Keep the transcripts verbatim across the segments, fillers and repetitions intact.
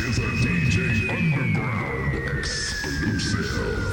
is a D J Underground exclusive.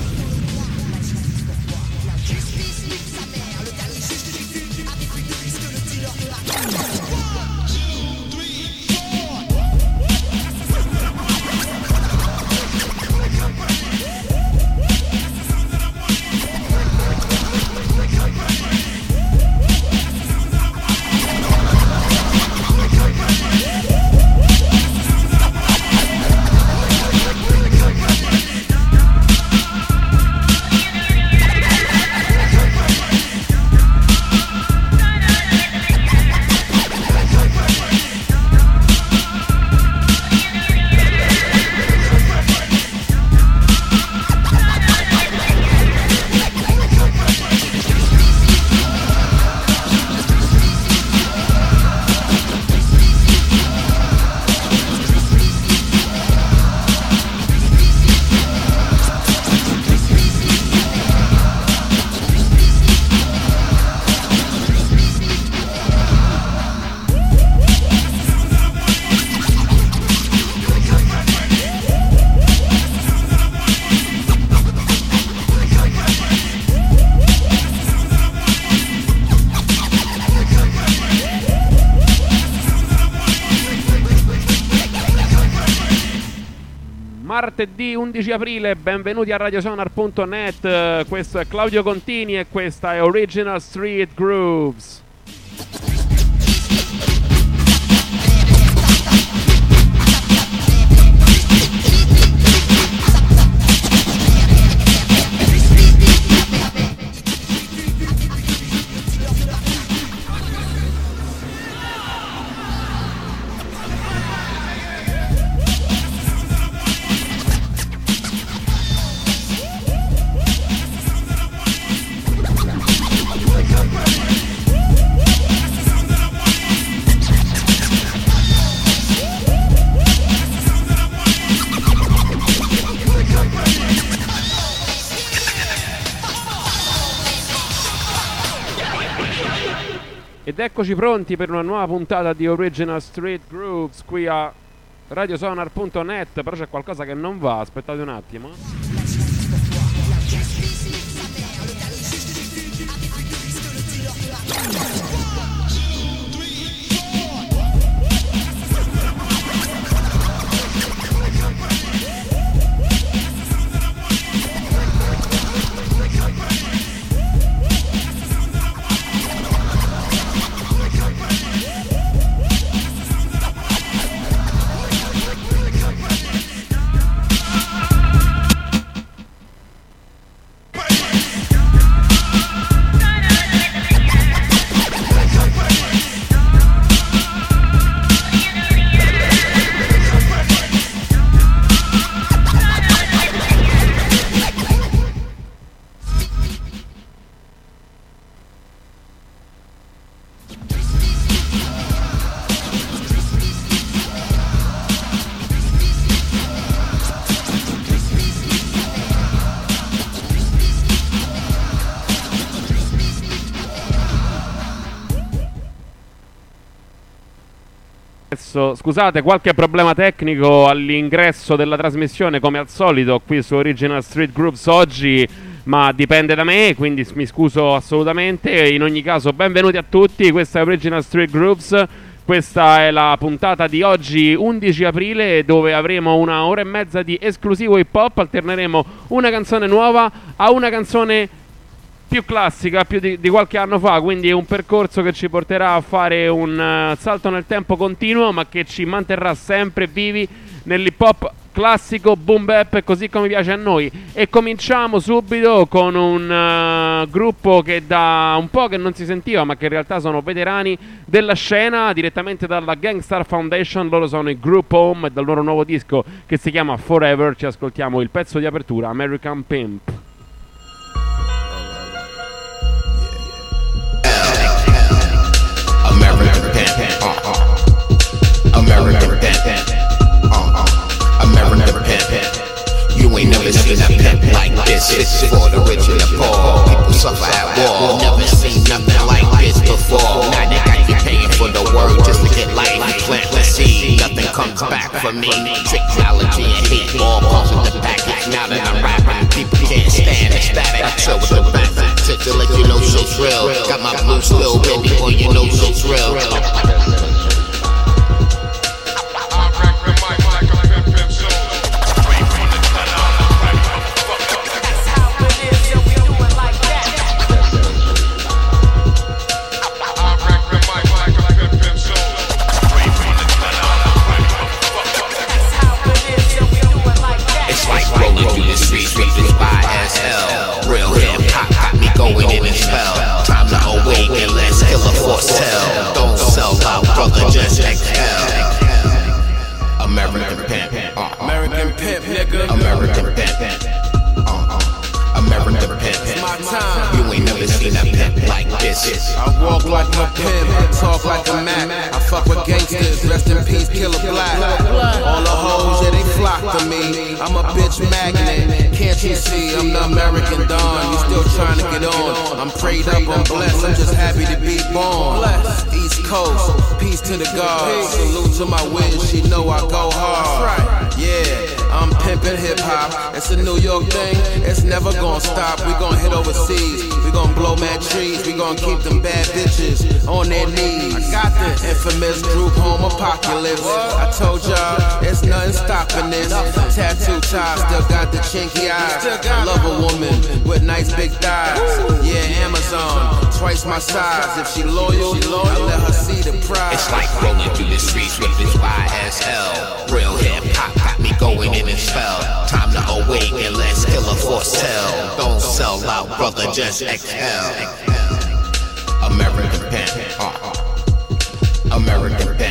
Martedì undici aprile, benvenuti a radiosonar punto net, questo è Claudio Contini e questa è Original Street Grooves. Ed eccoci pronti per una nuova puntata di Original Street Grooves qui a radiosonar punto net. Però c'è qualcosa che non va, aspettate un attimo. Scusate, qualche problema tecnico all'ingresso della trasmissione come al solito qui su Original Street Grooves oggi, ma dipende da me, quindi mi scuso assolutamente. In ogni caso, benvenuti a tutti, questa è Original Street Grooves, questa è la puntata di oggi undici aprile, dove avremo una ora e mezza di esclusivo hip hop, alterneremo una canzone nuova a una canzone più classica, più di, di qualche anno fa, quindi è un percorso che ci porterà a fare un uh, salto nel tempo continuo, ma che ci manterrà sempre vivi nell'hip hop classico, boom bap, così come piace a noi. E cominciamo subito con un uh, gruppo che da un po' che non si sentiva, ma che in realtà sono veterani della scena, direttamente dalla Gangstar Foundation. Loro sono il Group Home e dal loro nuovo disco che si chiama Forever ci ascoltiamo il pezzo di apertura, American Pimp. American Pimp, uh-uh. American Pimp, uh-uh. American Pimp. You ain't never seen a pimp like this. This is for the rich and the poor. People suffer at war. Never seen nothing like this before. Now they got you paying for the word just to get life. Plant the seed, nothing comes back for me. Technology and hate all comes with the package. Now that I'm rapping, people can't stand the static. I chill with the back to let you know so thrill. Got my blue still, baby, boy, you know so thrill. Going in and spell. Time to awaken, let's kill a force tell. Don't sell out, brother, just exhale. American pimp, uh, American pimp, nigga. American pimp, uh, uh, American pimp. It's my time. You ain't never seen a pimp like this. I walk like a pimp, I talk like a Mac. I fuck with gangsters, rest in peace, Killer Black. All the hoes, yeah, they flock to me. I'm a bitch magnet. Can't you see I'm the American Don? You still trying to get on? I'm prayed up, I'm blessed. I'm just happy to be born. East Coast, peace to the gods. Salute to my witch, she know I go hard. Yeah, I'm pimping hip hop. It's a New York thing, it's never gonna stop. We gon' hit overseas, we gon' blow mad trees. We gon' keep them bad bitches on their knees. I got the infamous group home apocalypse. I told y'all, there's nothing stopping this. Tattoo top, still got the chinky eyes. I love a woman with nice big thighs. Yeah, Amazon, twice my size. If she loyal, I let her see the prize. It's like rolling through the streets with this Y S L. Real hip hop got me going in and spell. Time to awaken, let's kill a force tell. Don't sell out, brother, just exhale. American pimp, uh, uh, American pimp.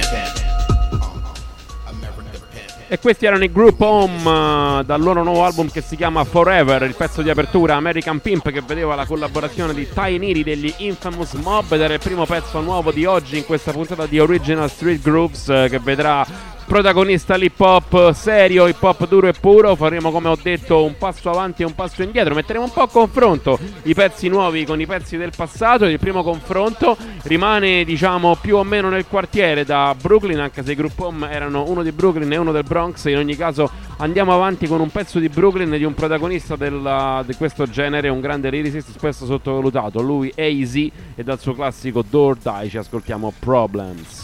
E questi erano i Group Home uh, dal loro nuovo album che si chiama Forever, il pezzo di apertura American Pimp, che vedeva la collaborazione di Ty Niri degli Infamous Mob, ed era il primo pezzo nuovo di oggi in questa puntata di Original Street Grooves, uh, che vedrà protagonista l'hip hop serio, hip hop duro e puro. Faremo, come ho detto, un passo avanti e un passo indietro, metteremo un po' a confronto i pezzi nuovi con i pezzi del passato. Il primo confronto rimane, diciamo, più o meno nel quartiere da Brooklyn, anche se i Group Home erano uno di Brooklyn e uno del Bronx. In ogni caso andiamo avanti con un pezzo di Brooklyn, di un protagonista della, di questo genere, un grande lyricist spesso sottovalutato, lui è Easy, e dal suo classico Do or Die ci ascoltiamo Problems.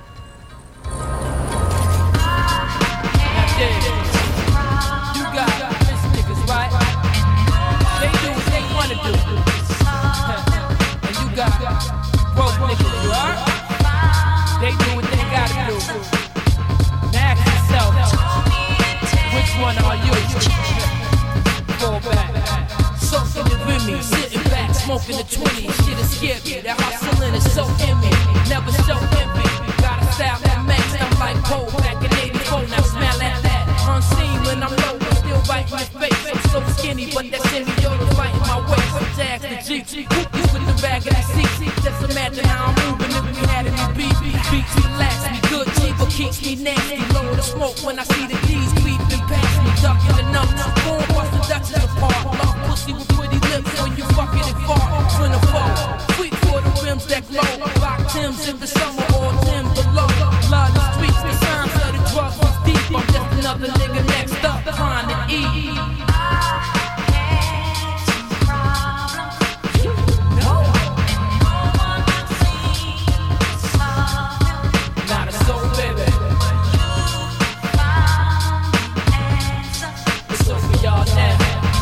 You got rich niggas, right? They do what they wanna do. And you got broke niggas, you heard? They do what they gotta do. Now ask yourself, which one are you? Fall back, soaking it with me, sitting back, smoking the twenty. Shit is scary, that hustling is so in me. Never so envy, gotta style that makes them like Poe back in eighty-four. Now smell at that. Unseen when I'm low, but still biting your face. I'm so skinny, but that semi-yoga fighting my waist. Tags the Jeep, whoopers with the bag of the seats. Just imagine how I'm moving if we had any beat. Beats relax me, good G, but keeps me nasty. Low the smoke when I see the D's creeping past me, ducking the numbers. Born bust the Dutchess apart. Love pussy with pretty lips when you fucking it far. Twin or foe, sweet for the rims that glow. Rock Timbs in the summer or Tim below. Love the streets, the signs of the drugs was deep. I'm just another nigga next up trying to eat. Not a soul, baby. It's over y'all now.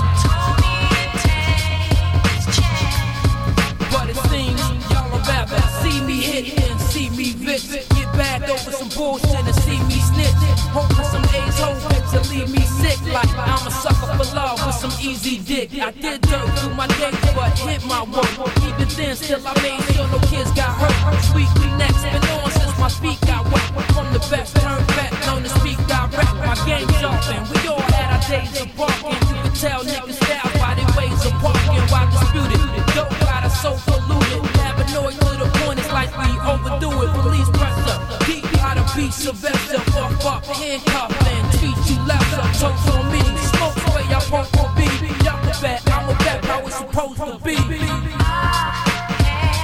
But it seems y'all are rather see me hit and see me bitch. Get back over some bullshit and see me snitch. Hoping some A's whole bitch to leave me sick. Like I'm a sucker for love with some easy dick. I did dirt through my day, but hit my work. Even then, still I made sure no kids got hurt. Sweetly next, been on since my feet got wet. From the best, turn back, known to speak direct. My game jumping, we all had our days of barking. You could tell niggas style by their ways of parking. Why disputed? Dope got us so polluted. Paranoid to the point, it's like we overdo it. Police pressure, deep how to beat Sylvester. Fuck up, handcuff, and treat you lesser. Toast on me, smoke away, y'all punk for B. Y'all the bet, I'm a bet, how it's supposed to be.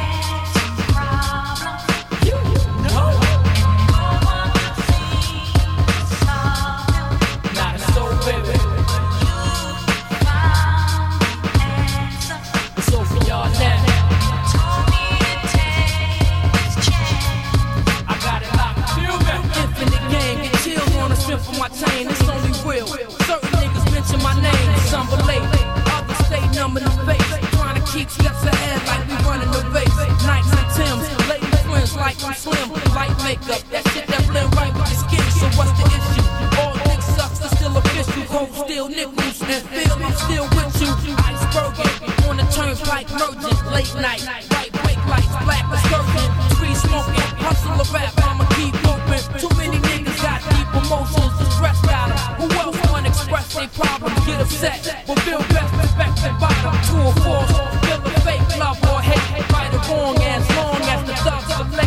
You know. makeup, that shit that blend right with the skin. So what's the issue? All dick sucks, are still official. Cold steel nipples and feel I'm still with you. Iceberging on the turnpike, merging late night, white brake lights, black excursion, street smoking, hustle a rap, I'ma keep moving. Too many niggas got deep emotions, stressed out. Who else wanna express their problems, get upset, but feel best respect and bottom to a force. Feel a fake love or hate, right or wrong, as long as the thugs are late.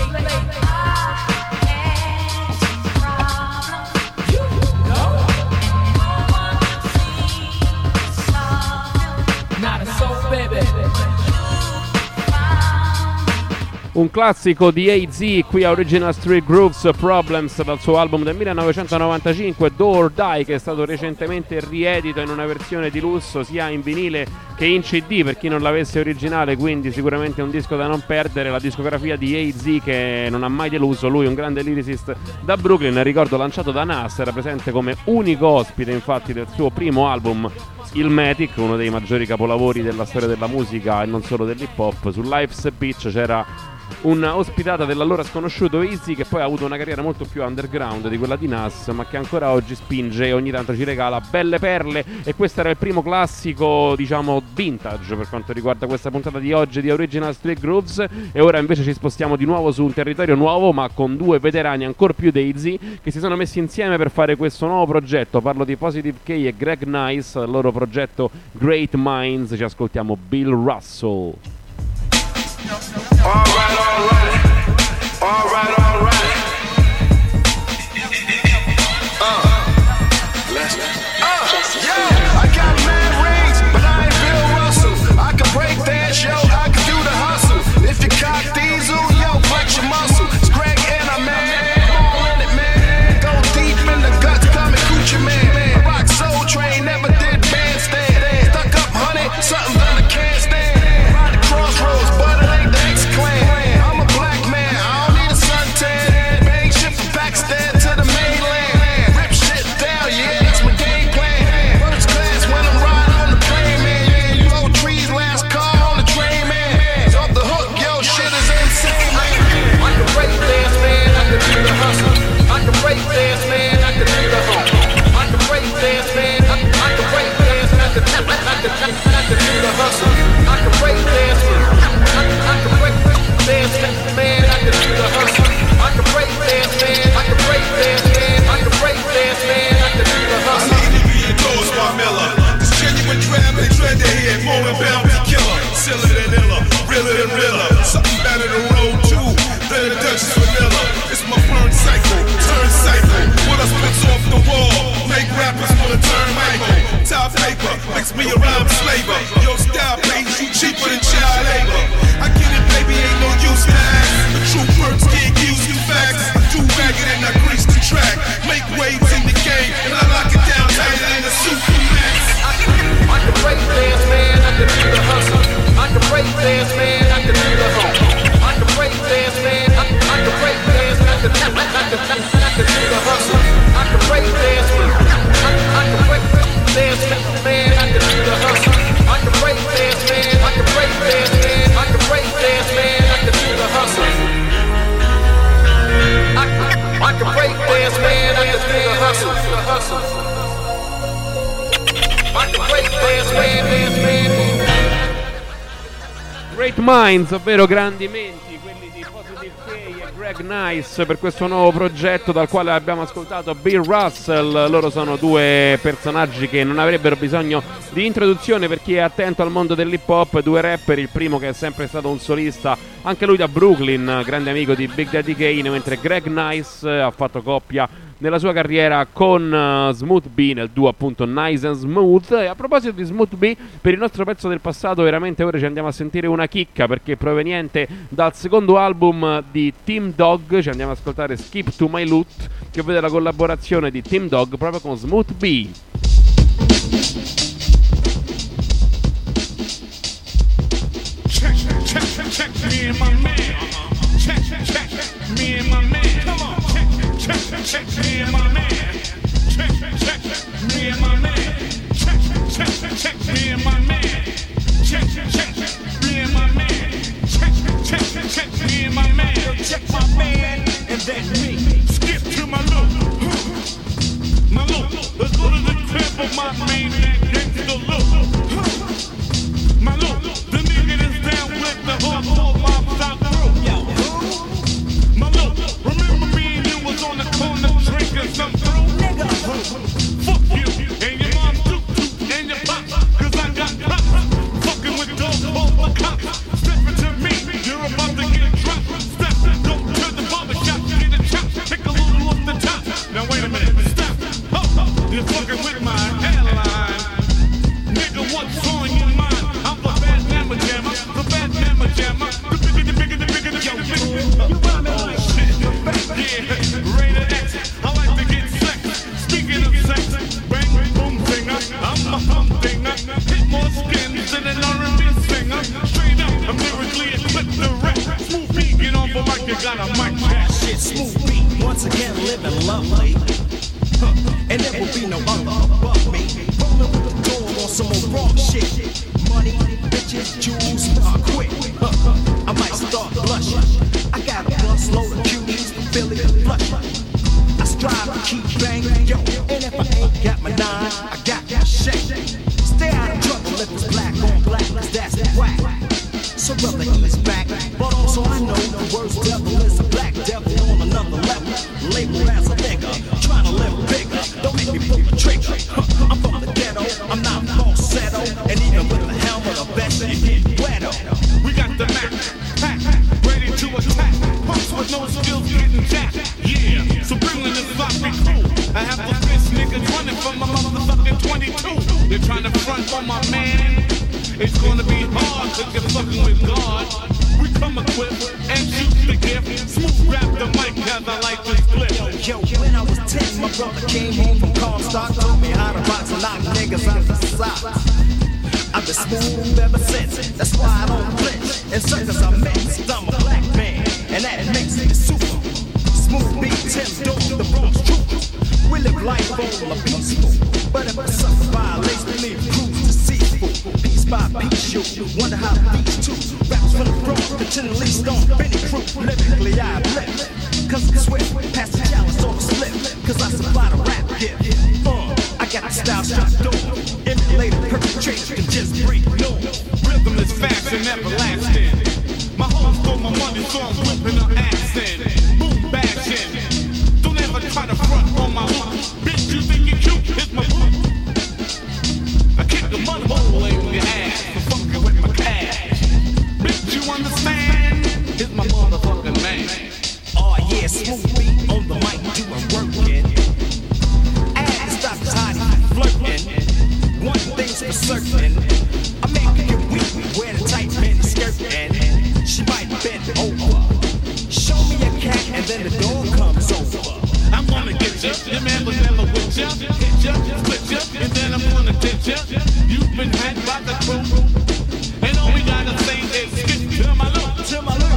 Un classico di A Z qui a Original Street Grooves, Problems, dal suo album del millenovecentonovantacinque, Do or Die, che è stato recentemente riedito in una versione di lusso sia in vinile che in C D per chi non l'avesse originale, quindi sicuramente un disco da non perdere. La discografia di A Z che non ha mai deluso, lui un grande lyricist da Brooklyn, ricordo lanciato da Nas, era presente come unico ospite infatti del suo primo album Illmatic, uno dei maggiori capolavori della storia della musica e non solo dell'hip hop. Su Life's a Beach c'era una ospitata dell'allora sconosciuto Easy, che poi ha avuto una carriera molto più underground di quella di Nas, ma che ancora oggi spinge e ogni tanto ci regala belle perle. E questo era il primo classico, diciamo, vintage per quanto riguarda questa puntata di oggi di Original Street Grooves. E ora invece ci spostiamo di nuovo su un territorio nuovo, ma con due veterani ancora più Daisy che si sono messi insieme per fare questo nuovo progetto. Parlo di Positive K e Greg Nice, il loro progetto Great Minds. Ci ascoltiamo Bill Russell. All right, all right, all right, all right. Uh, let's, uh, yeah, I got mad rings, but I ain't Bill Russell. I can break dance, yo, I can do the hustle. If you cock diesel, yo, flex your muscle. It's Greg and I, man, all in it, man. Go deep in the guts, come and coochie, man. I rock Soul Train, never did bandstand. Stuck up, honey, something that I can't stand. Ride the crossroads, but it ain't the X-Clan. I'm a black man, I don't need a suntan. Bang shit from Pakistan to the mainland. Rip shit down, yeah, that's my game plan. First class when I'm riding on the plane, man. Yeah, you old trees, last car on the train, man. It's off the hook, yo, shit is insane, man. I can break dance, man, I can do the hustle. I can break dance, man, I can do the hustle. I can break dance, man, I can, I can break dance, I can, I can, I can, I can do the hustle. I can break dance, man. I can, I can break dance, man, I can do the hustle. I can break dance, man, I can break dance, man, I can break dance, man, I can do the hustle. I need to be endorsed by Miller. This genuine trap, they tread their head, more and bounty killer. Siller than iller, realer than realer. Something better than road two, than the Duchess vanilla. It's my burn cycle, turn cycle. What I spits off the wall, make rappers wanna turn Michael. Top paper, mix me around slaver. Your style pays you cheaper than child labor. I get it, baby, ain't no use to act. The true perks can't use the facts. I do ragged and I grease the track. Make waves in the game, and I lock it down tighter than a Supermax. I can, I can break dance, man, I can do the hustle. I can break dance, man, I can do the hustle. I can break dance, man, I can, I can break dance, I can, I can, I can do the hustle. I can break dance, man, I can, I can break dance, man, I can do the hustle. I can break dance, man, I can break dance, man, I can break dance, man, I can do the hustle. I, I can break dance, man, I can do the hustle. I can break dance, man, dance, man. Great Minds, ovvero grandi menti, quelli di Positive K e Greg Nice, per questo nuovo progetto dal quale abbiamo ascoltato Bill Russell. Loro sono due personaggi che non avrebbero bisogno di introduzione per chi è attento al mondo dell'hip hop, due rapper, il primo che è sempre stato un solista, anche lui da Brooklyn, grande amico di Big Daddy Kane, mentre Greg Nice ha fatto coppia nella sua carriera con uh, Smooth B nel duo appunto Nice and Smooth. E a proposito di Smooth B, per il nostro pezzo del passato veramente ora ci andiamo a sentire una chicca, perché proveniente dal secondo album di Team Dog ci andiamo ad ascoltare Skip to My Loot, che vede la collaborazione di Team Dog proprio con Smooth B. Check, check, check, check, me and my man. Check, check, me and my man. Come on. Check, check, me and my man. Check, check, me and my man. Check, check, check, me and my man. Check, check, me and my man. Check, check, check, me and my man. Check my man and than me. Skip to my loop. My loop. Let's go to the crib of my main man, gangsta loop. My loop. The nigga that's down with the hardcore mob style crew. My loop. Remember me and you was on the corner drinking some brew? Nigga. Fuck you and your mom toot toot and your pop. Cause I got cops. Fucking with dogs over cops. Stepping to me, you're about to get dropped. Step, go to the barbershop, get a chop. Take a little off the top. Now wait a minute, stop. Ho, ho. You're fucking with my hairline. Nigga, what's on your mind? I'm the bad mamma jammer, the bad mamma jammer. The bigger, the bigger, the bigger, the bigger, the bigger. You want me like shit? Yeah, rated X. I like to get sex. Speaking of sex, bang, boom, singer. I'm a humdinger. Hit more skins than an R and B singer. Straight up, I'm lyrically equipped to rap. Smooth beat, get on for like you got a mic check. Shit, smooth beat, once again living lovely. Huh. And there will be no other above me. Rolling with the door on some old wrong shit. Money, bitches, jewels, I quit. Huh. I might start blushing. I got a bus load of cuties, Philly and flushing. I strive to keep banging, yo. And if I ain't got my nine, I got my shake. Stay out of trouble if it's black on black, cause that's whack. So brother, ease back. But also I know the worst devil is a black devil on another level. Labeled as a nigga, trying to live bigger. Don't make me pull the trigger. Huh, I'm from the ghetto, I'm not falsetto. And even with the helmet, I bet you get wetter. We got the Mac, pack, ready to attack. Punks with no skills getting jacked. Yeah, so bring in this sloppy crew. I have the bitch niggas running from my motherfucking twenty-two. They're trying to front on my man. It's gonna be hard cause you're fucking with God. We come equipped and shoot the gift. Smooth rap the mic as I like to split. Yo, when I was ten, my brother came home from Comstock. Told me how to box and knock niggas out the socks. I've been smooth ever since. That's why I don't flinch. In circles I'm mixed, I'm a black man. And that makes me super. Smooth beat, Tim Dog, the Bronx Troopers. We live life all a peaceful. But if a sucker violates, we leave crews deceitful. Piece by piece, you wonder how these two raps from the Bronx continually stomp any crew. Lyrically I live, cause it's swift. Pass the chalice on the slip, cause I supply the rap gift. Uh, I got the style strapped on. Emulated perpetrators can just breathe no. Rhythm is fashion everlasting. My hoes stole my money, so I'm whipping her ass in. Boom bashing. Don't ever try to front on my hook. Bitch, you think you cute? Here's my book. I kick the mud hole in your ass for fucking with my cash. Bitch, you understand? Here's my motherfucking man. Oh yeah, smooth beat on the mic doing working. Add stop tidy flirting. One thing's for certain, I make it weak. Wear the tight mini skirt and she might bend over. Show me a cat and then the dog comes over. I'm gonna get ya, your man was never with ya. Hit ya, split ya, and then I'm gonna ditch ya. You've been had by the crew, and all we gotta say is skip to my loop, to my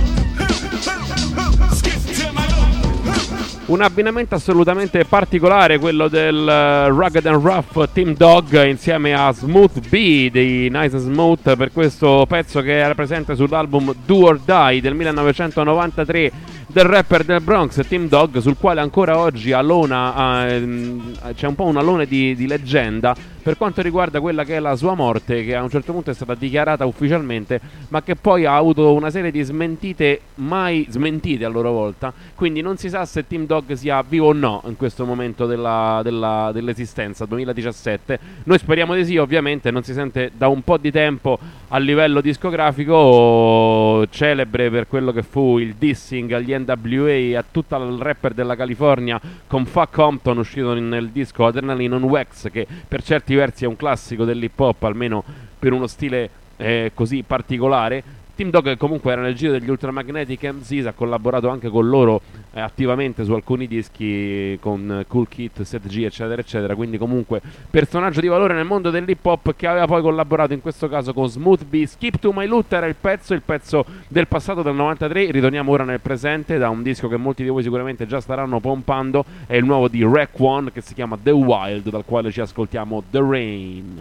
loop, skip to my loop. Un abbinamento assolutamente particolare, quello del uh, Rugged and Rough Team Dog insieme a Smooth B dei Nice and Smooth per questo pezzo che era presente sull'album Do or Die del millenovecentonovantatré del rapper del Bronx Team Dog, sul quale ancora oggi alona, uh, c'è un po' un alone di, di leggenda per quanto riguarda quella che è la sua morte, che a un certo punto è stata dichiarata ufficialmente, ma che poi ha avuto una serie di smentite mai smentite a loro volta, quindi non si sa se Team Dog sia vivo o no in questo momento della, della, dell'esistenza, duemiladiciassette. Noi speriamo di sì, ovviamente. Non si sente da un po' di tempo a livello discografico, celebre per quello che fu il dissing agli N W A e a tutto il rapper della California con Fuck Compton, uscito nel disco Adrenaline on Wax, che per certi versi è un classico dell'hip hop, almeno per uno stile eh, così particolare. Team Dog comunque era nel giro degli Ultramagnetic M Cs, ha collaborato anche con loro eh, attivamente su alcuni dischi con Cool Kid, Seth G eccetera eccetera, quindi comunque personaggio di valore nel mondo dell'hip hop, che aveva poi collaborato in questo caso con Smooth B. Skip to My Loot era il pezzo, il pezzo del passato del novantatré. Ritorniamo ora nel presente da un disco che molti di voi sicuramente già staranno pompando, è il nuovo di Rec One che si chiama The Wild, dal quale ci ascoltiamo The Rain.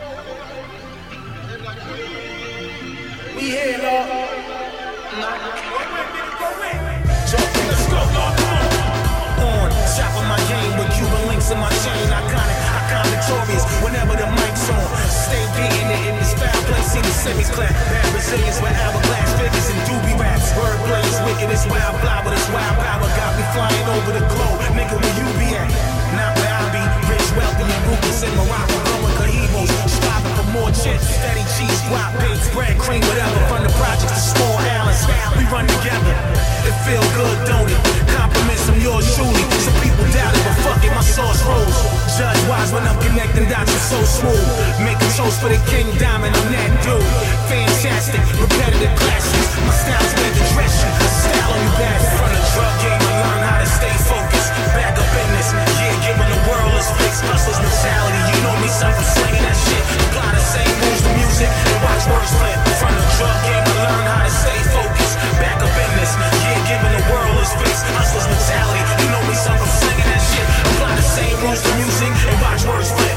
We here, Lord. Pulse in my chain, iconic, icon victorious. Whenever the mic's on, stay getting it in this foul place. See the semi-clap, bad Brazilians with hourglass figures and doobie raps. Wordplay is wicked, it's wild fly, but it's wild power. Got me flying over the globe, nigga, where you be at? Not where I be, rich, wealthy, and ruthless in Morocco, going Cahibos. Striving for more chips, steady cheese, guap, baked bread, cream, whatever. From the projects to small islands, we run together. It feel good, don't it? Compliments from yours truly. Some people doubt it, but fuck it, my sauce rolls. Judge wise when I'm connecting dots, it's so smooth. Making toast for the King Diamond, I'm that dude. Fantastic, repetitive classics. My style's made to dress you. Style on you bastard. From the drug game, I learn how to stay focused. Back up in this, yeah, giving the world is fixed. Hustler's mentality, you know me, son, from slinging that shit. Apply the same rules to music and watch words flip. From the drug game, I learn how to stay focused. Back up in this, yeah, giving the world is fixed. Hustler's mentality, you know me, son, from slinging that shit. Apply the same rules to music and watch words flip.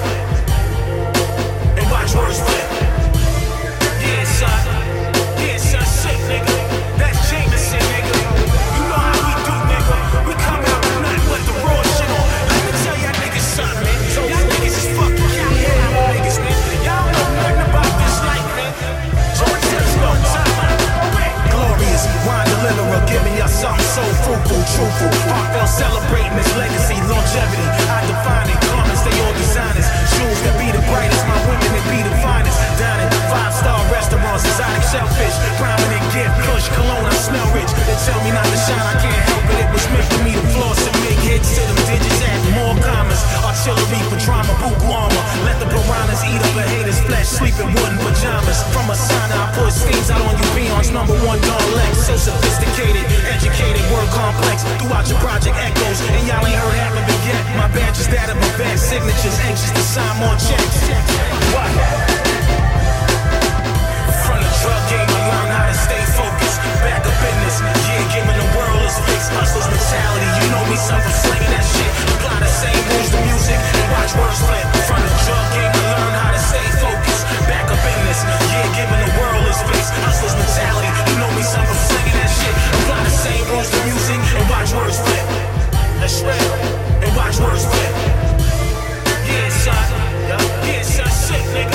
And watch words flip. Yeah, son. Yeah, son, shit, nigga. That's Jameson, nigga. You know how we do, nigga. We come out tonight with the raw shit on. Let me tell y'all niggas something, man. Y'all niggas is fucking cow head niggas, man. Y'all know nothing about this life, man. George says no time. Glorious, wine deliverer, giving y'all something so fruitful, truthful. Heartfelt celebrating this legacy, longevity. I define it, garments, they all designers. Shoes that be the brightest, my women that be the finest. Dining, five-star restaurants, exotic shellfish. Prominent gift, push, cologne, I smell rich. They tell me not to shine, I can't help it. It was meant for me to floss and make hits to them digits, add more commas. Artillery for drama, buku armor. Let the piranhas eat up a hater's flesh, sleep in wooden pajamas. From a sign, I put steams out on you peons. Number one, Don Lex. So sophisticated, educated, word complex. Throughout your project echoes, and y'all ain't heard half of it yet. My badge is that of advanced signatures, anxious to sign more checks. What? From the drug game, I learn how to stay focused. Back up in this, yeah, giving the world is fixed. Hustler's mentality, you know me, son, from slinging that shit. Apply the same rules to music and watch words flip. From the drug game, I learn how to stay focused. Back up in this, yeah, giving the world is fixed. Hustler's mentality, you know me, son, from slinging that shit. Apply the same rules to music and watch words flip. That's real, and watch words flip. Yeah, son, yeah, son, shit, nigga.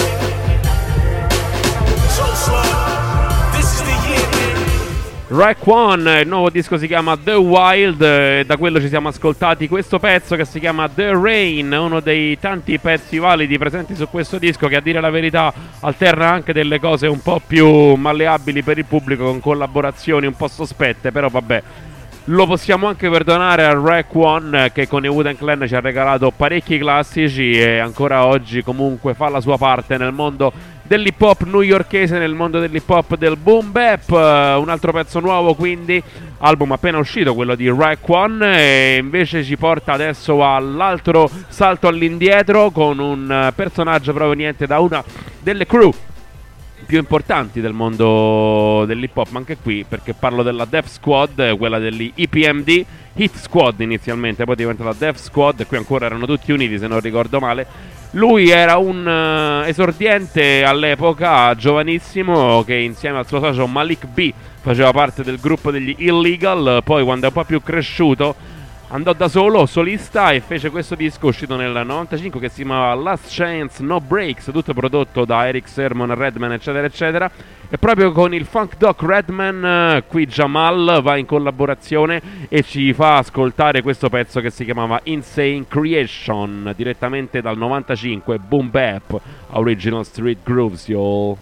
So slow, this is the year, man. Raekwon, il nuovo disco si chiama The Wild e da quello ci siamo ascoltati questo pezzo che si chiama The Rain, uno dei tanti pezzi validi presenti su questo disco che a dire la verità alterna anche delle cose un po' più malleabili per il pubblico con collaborazioni un po' sospette, però vabbè. Lo possiamo anche perdonare a Raekwon che con i Wu-Tang Clan ci ha regalato parecchi classici e ancora oggi comunque fa la sua parte nel mondo dell'hip hop newyorkese, nel mondo dell'hip hop del boom bap. Uh, un altro pezzo nuovo quindi, album appena uscito, quello di Raekwon, e invece ci porta adesso all'altro salto all'indietro con un uh, personaggio proveniente da una delle crew più importanti del mondo dell'hip hop, ma anche qui perché parlo della Def Squad, quella degli E P M D, Hit Squad inizialmente, poi diventa la Def Squad e qui ancora erano tutti uniti se non ricordo male. Lui era un uh, esordiente all'epoca, giovanissimo, che insieme al suo socio Malik B faceva parte del gruppo degli Illegal, poi quando è un po' più cresciuto andò da solo, solista, e fece questo disco uscito nel novantacinque che si chiamava Last Chance No Breaks, tutto prodotto da Eric Sermon, Redman eccetera eccetera, e proprio con il Funk Doc Redman qui Jamal va in collaborazione e ci fa ascoltare questo pezzo che si chiamava Insane Creation, direttamente dal novantacinque, Boom Bap, Original Street Grooves, y'all.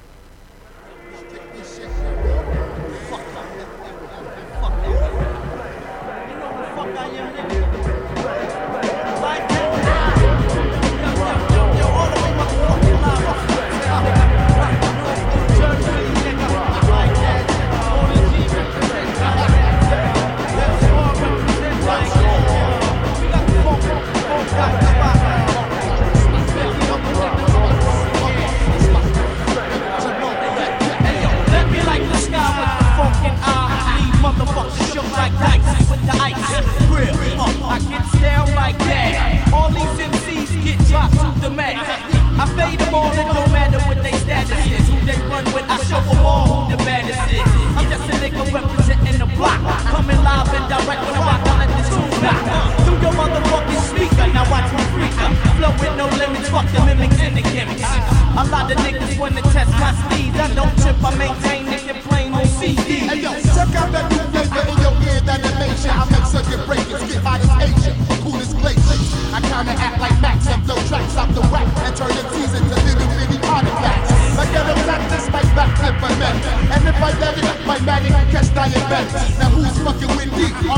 I fade them all, it don't matter what they status is. Who they run with, I show them all who the baddest is. I'm just a nigga representing the block, coming live and direct when I rock, I let this tune back through your motherfucking speaker. Now watch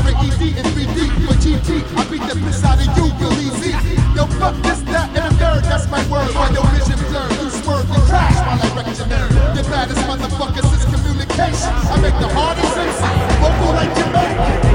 R A E D and three D for G T. I beat the piss out of you, real easy. Yo, fuck this, that, and a third, that's my word. While your vision blurred, you swerve and crash while I wreck your nerve. The baddest motherfuckers is communication. I make the hardest M C vocal like Jamaican.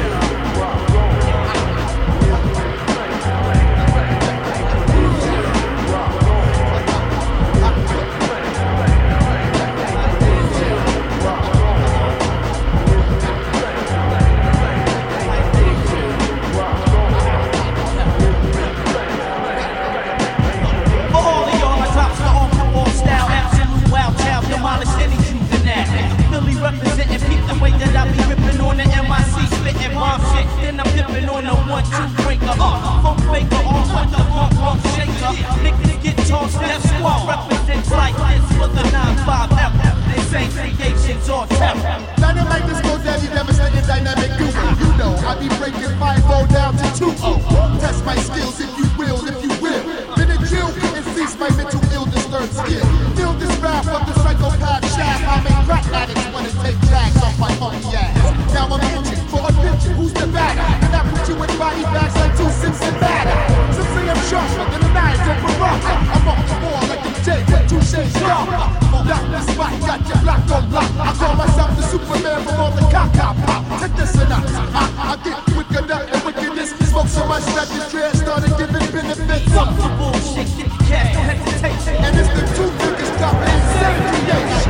Representing people the way that I be ripping on the M I C, spitting bomb shit. Then I'm dipping on the one, two breaker. Uh, funk faker, on what the funk funk shaker. Niggas get tossed, that squad represents like this for the nine five F. This ain't creations or tap. Dynamite this goes down, you devastating dynamic duo. You know, I be breaking five oh down to two oh. Test my skills if you will, if you will. Been a drill, and cease my mental ill disturbed skill. Feel this wrath of the psychopath shaft. I make crack addicts wanna take tags off my funky ass. Now I'm itching for a picture, who's the batter? And I put you in body bags like two six and batter. Some say I'm sharper than the nines of Baraka. I'm off the wall like the J with two shades darker. Lock this spot, got you blocked on block. I call myself the Superman from all the caca pop. Check this and out. I, I get wicked up and wickedness. Smoke so much that the dread started giving benefits. Fuck the bullshit, get the cash, no hesitation. And it's the two biggest top insane creation.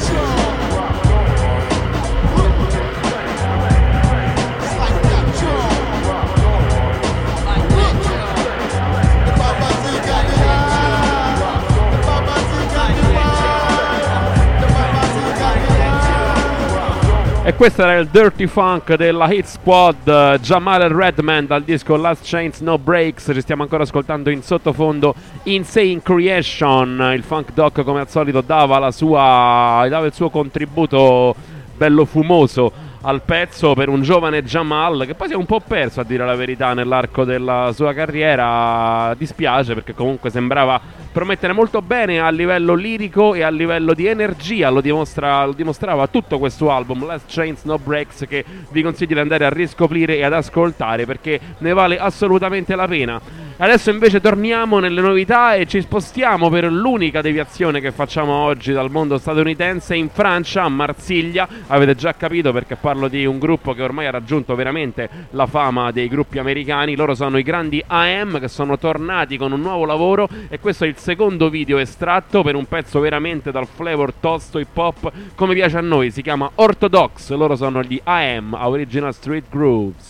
E questo era il Dirty Funk della Hit Squad, Jamal e Redman dal disco Last Chains No Breaks. Ci stiamo ancora ascoltando in sottofondo Insane Creation. Il Funk Doc come al solito dava, la sua, dava il suo contributo bello fumoso al pezzo per un giovane Jamal che poi si è un po' perso, a dire la verità, nell'arco della sua carriera. Dispiace, perché comunque sembrava promettere molto bene a livello lirico e a livello di energia. Lo, dimostra, lo dimostrava tutto questo album Last Chains No Breaks, che vi consiglio di andare a riscoprire e ad ascoltare, perché ne vale assolutamente la pena. Adesso invece torniamo nelle novità e ci spostiamo per l'unica deviazione che facciamo oggi dal mondo statunitense, in Francia, a Marsiglia. Avete già capito, perché parlo di un gruppo che ormai ha raggiunto veramente la fama dei gruppi americani. Loro sono i grandi A M, che sono tornati con un nuovo lavoro, e questo è il secondo video estratto per un pezzo veramente dal flavor tosto hip hop come piace a noi. Si chiama Orthodox. Loro sono gli A M, Original Street Grooves.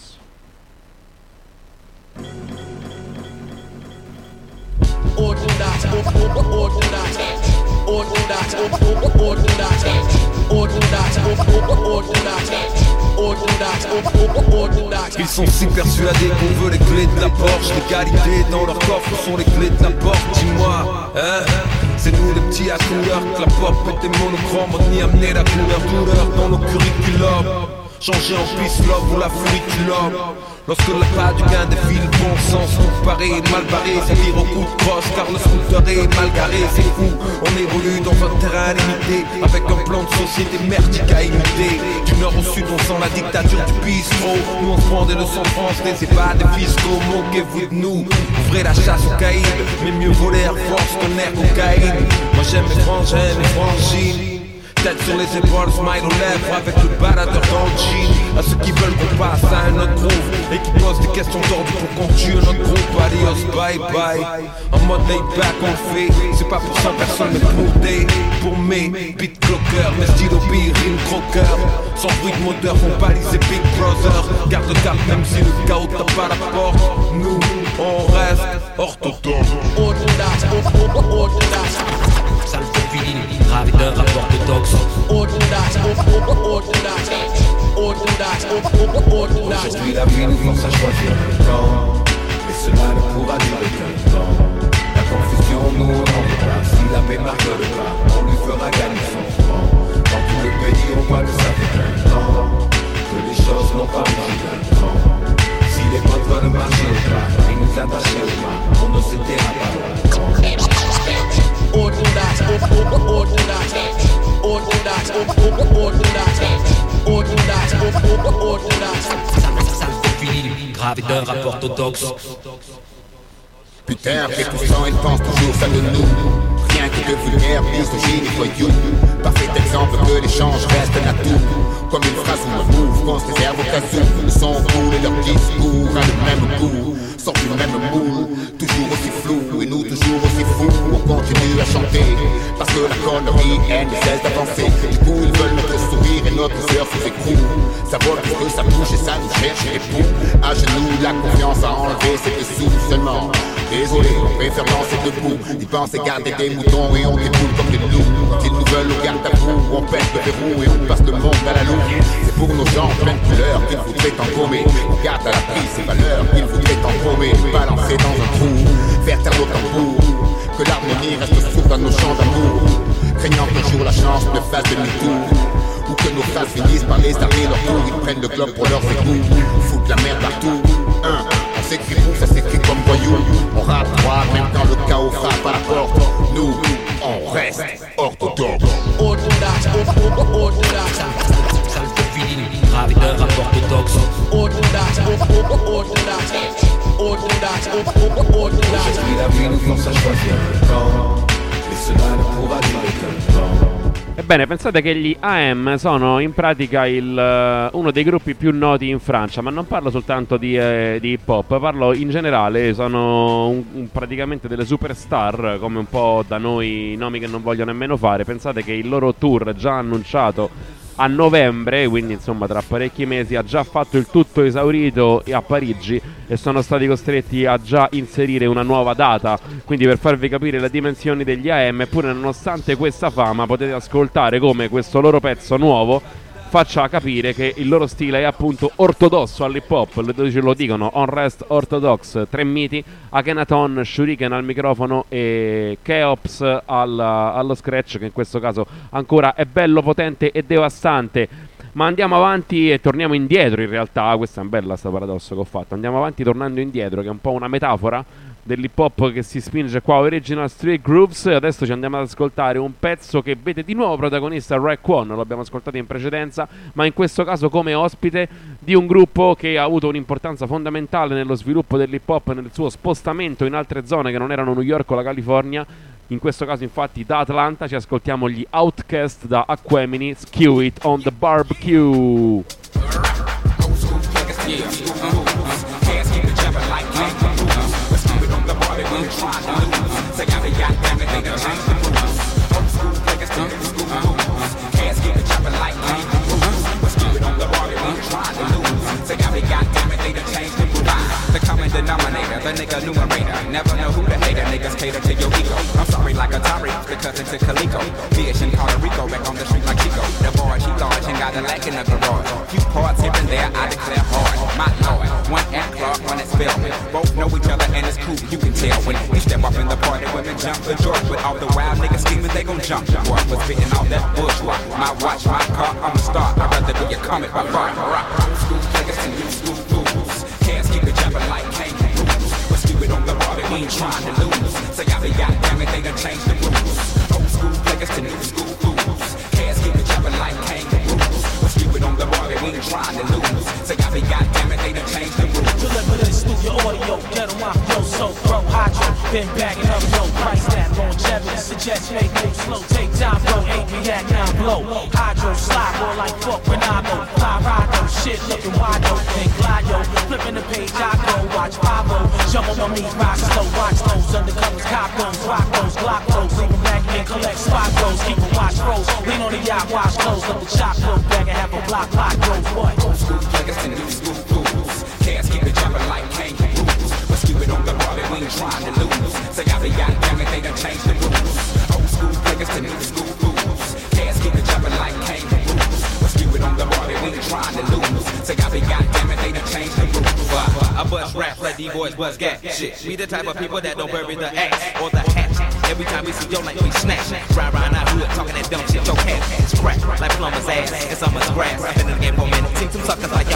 Orthodox, orthodox, orthodox, orthodox, orthodox, orthodox. Ils sont si persuadés qu'on veut les clés de la Porsche. L'égalité dans leur coffre sont les clés de la porte. Dis-moi, hein, c'est nous les petits à couleur que la pop était monochrome. On y amenait la couleur, douleur dans nos curriculums. Changer en peace love ou la furie du l'homme. Lorsque le pas du gain défile, bon sens comparé, mal barré, ça tire au coup de crosse car le scooter est mal garé, c'est fou. On évolue dans un terrain limité, avec un plan de société merdique à imiter. Du nord au sud, on sent la dictature du bistrot. Nous on se prend des leçons de France, des ébats, des fiscaux. Moquez-vous de nous, ouvrez la chasse aux caïds. Mais mieux voler Air Force que l'air cocaïne. Moi j'aime mes frangins, mes frangines. Tête sur les épaules, smile aux lèvres avec le baladeur dans le jean. À ceux qui veulent qu'on passe à un autre groove et qui posent des questions tordues pour qu'on tue notre groupe. Adios, bye bye. En mode laid back on le fait. C'est pas pour cent personnes mais pour des, pour mes beat clockers, mes stylos billes, rime croqueurs. Sans bruit de moteur font baliser Big Brother. Garde le cap même si le chaos tape à la porte. Nous, on reste orthodoxe. Orthodox, orthodox. Salfophiline, gravideur à orthodoxe. Orthodox, orthodox, orthodox, orthodox. Aujourd'hui la vie nous force à choisir le temps, mais cela ne pourra durer qu'un temps. La confusion nous on n'en veut pas. Si la paix marque le pas, on lui fera gagner son franc. Dans tout le pays on voit que ça fait un temps que les choses n'ont pas marché d'un temps. Si les potes veulent marcher au pas et nous attacher au pas, on ne se taira pas longtemps. Orthodox, orthodox, orthodox, orthodox, orthodox, orthodox. gravé d'un rap orthodoxe. Putain, après tout ça, ils pensent toujours ça de nous. Rien que de vulgaire, misogyne et voyou. Parfait exemple que l'échange reste un atout. Comme une phrase ou un move qu'on se réserve au cas où. Le son cool et leur discours a le même goût. Sort du même moule, toujours aussi flou. Et nous toujours aussi fous, on continue à chanter. Parce que la connerie, elle ne cesse d'avancer. Du coup ils veulent notre sourire et notre sœur sous écrou. Ça vole parce que ça touche et ça nous cherche les poux. À genoux, la confiance à enlever, c'est dessous seulement. Désolé, on préfère danser debout. Ils pensent garder des moutons et on déboule comme des loups. Quand ils nous veulent au garde à vous, on pète le verrou et on passe le monde à la loupe. C'est pour nos gens plein de couleurs qu'ils voudraient embaumer. On garde à la prise ces valeurs qu'ils voudraient embaumer. Balancer dans un trou, faire taire nos tambours. Que l'harmonie reste sourde dans nos chants d'amour. Craignant qu'un jour la chance ne fasse demi-tour. Ou que nos phrases finissent par les armer leur tour. Ils prennent le globe pour leurs égouts. Foutent la merde partout. Un, on s'écrit fou, ça s'écrit comme voyou. On rate droit même quand le chaos frappe à la porte. Nous, on reste orthodoxe. Orthodoxe, orthodoxe. Sale de feeling, gravé d'un rap orthodoxe. Orthodoxe, orthodoxe. Orthodoxe, orthodoxe. J'écris la vie nous force à choisir le camp. Et cela ne pourra durer que le temps. Ebbene, pensate che gli A M sono in pratica il, uh, uno dei gruppi più noti in Francia, ma non parlo soltanto di, eh, di hip hop, parlo in generale, sono un, un, praticamente delle superstar, come un po' da noi nomi che non voglio nemmeno fare. Pensate che il loro tour già annunciato a novembre, quindi insomma tra parecchi mesi, ha già fatto il tutto esaurito a Parigi e sono stati costretti a già inserire una nuova data. Quindi per farvi capire le dimensioni degli A M, eppure nonostante questa fama potete ascoltare come questo loro pezzo nuovo faccia capire che il loro stile è appunto ortodosso all'hip hop. Lo dicono On Rest Orthodox, tre miti, Akhenaton, Shuriken al microfono e Keops al, allo scratch, che in questo caso ancora è bello potente e devastante. Ma andiamo avanti e torniamo indietro in realtà. Questa è un bella sta paradosso che ho fatto. Andiamo avanti tornando indietro, che è un po' una metafora dell'hip hop che si spinge qua, Original Street Grooves. Adesso ci andiamo ad ascoltare un pezzo che vede di nuovo protagonista Raekwon. Lo abbiamo ascoltato in precedenza, ma in questo caso come ospite di un gruppo che ha avuto un'importanza fondamentale nello sviluppo dell'hip hop e nel suo spostamento in altre zone che non erano New York o la California. In questo caso infatti da Atlanta ci ascoltiamo gli Outkast da Aquemini, Skew It on the Barbecue. Denominator, the nigga numerator. Never know who the hater. Niggas cater to your ego. I'm sorry like Atari, the cousin to Calico. Fish in Puerto Rico, back on the street like Chico. The barge he large and got a lack in the garage. Few parts here and there, I declare hard. My lord, one and Clark, one is Spellman. Both know each other and it's cool, you can tell. When we step up in the party, women jump the joy. With all the wild niggas scheming, they gon' jump. Boy, was spitting all that bushwhack. My watch, my car, I'm a star. I'd rather be a comic by far. Old school niggas and new school fools. Cats keep it jumping like kangaroos. On the bar, we ain't trying to lose. Say, I be goddamn it, they done changed the rules. Old school players to new school fools. Cats keep it jumping like kangaroos. We're stupid on the bar, we ain't trying to lose. Say, I be goddamn it, they done changed the rules. Deliver this through your audio, get them off yo, so bro, hydro. Been bagging up, yo, price that longevity. Suggest make moves slow, take time, bro, ain't react now, blow. Hydro, slide, more like fuck when I know. Fly, ride, though, shit looking wide, though. Then glide, yo, flipping the page, I go, watch five oh. Jump on my knees, rock slow, watch those undercovers, cop those, rock those, glock those, leave them back and collect spot those, keep them watch froze, lean on the yacht, watch close, let the chop go back and have a block, block those, what? Old school players to new school fools, cats keep it jumping like kangaroos, we're stupid on the bar, we ain't trying to lose, say I be goddamn it, they done changed the rules, old school players to new school fools, cats keep it jumping like kangaroos, we're stupid on the bar, we ain't trying to lose, say I be goddamn it, they done changed the rules. I bust rap like these boys bust gas. Shit, we the type of people that don't bury the axe or the hat. Every time we see your like we snatch. Ride around our hood talking that dumb shit. Your cat ass crack like plumber's ass and summer's grass. I've been in the game for a minute. Seen some suckers like y'all ass.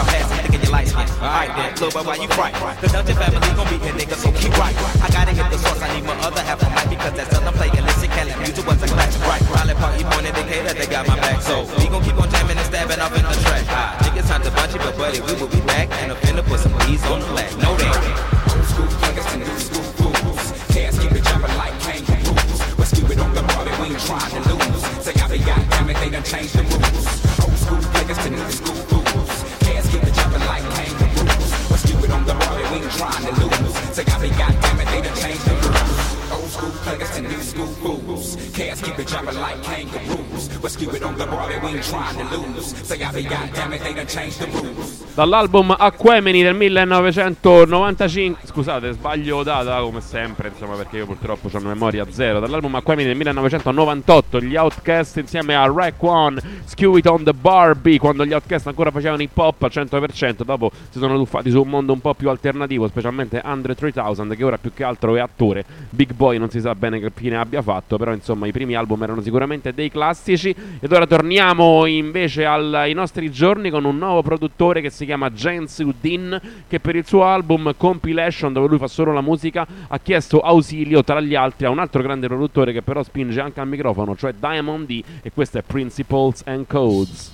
nigga, you light skin. Alright then, little boy, why you fright? The Dungeon family gon' be here, nigga, so keep right. I gotta hit the source, I need my other half of mic because that's other play illicit Cali music was a classic, right? Raleigh Party point indicator, they got my back, so we gon' keep on jamming and stabbing off in the track. Ah, niggas time to bunch it, but buddy, we will be back and offender put some B's on the flag. No damn. Old school players and new school fools. Cats keep it jumping like kangaroos. Let's keep it on the ball, we ain't trying to lose. Say, I be goddamn it, they done changed the rules. Old school players to new school fools. Cats keep it jumping like kangaroos. Let's keep it on the ball, we ain't trying to lose. Say, I be goddamn it, they done changed the rules. Old school players to new school fools. Cats keep it jumping like kangaroos. Let's keep it on the ball, we ain't trying to lose. Say, I be goddamn it, they done changed the rules. Dall'album Aquemini del millenovecentonovantacinque, scusate, sbaglio data come sempre, insomma, perché io purtroppo ho una memoria zero. Dall'album Aquemini del millenovecentonovantotto, gli Outkast insieme a Raekwon, Skew It on the Barbie, quando gli Outkast ancora facevano hip hop al cento per cento, dopo si sono tuffati su un mondo un po' più alternativo, specialmente Andre tremila, che ora più che altro è attore. Big Boy non si sa bene che fine abbia fatto, però insomma i primi album erano sicuramente dei classici. Ed ora torniamo invece al, ai nostri giorni con un nuovo produttore che si chiama Jansuddin, che per il suo album Compilation, dove lui fa solo la musica, ha chiesto ausilio tra gli altri a un altro grande produttore che però spinge anche al microfono, cioè Diamond D, e questo è Principles and Codes.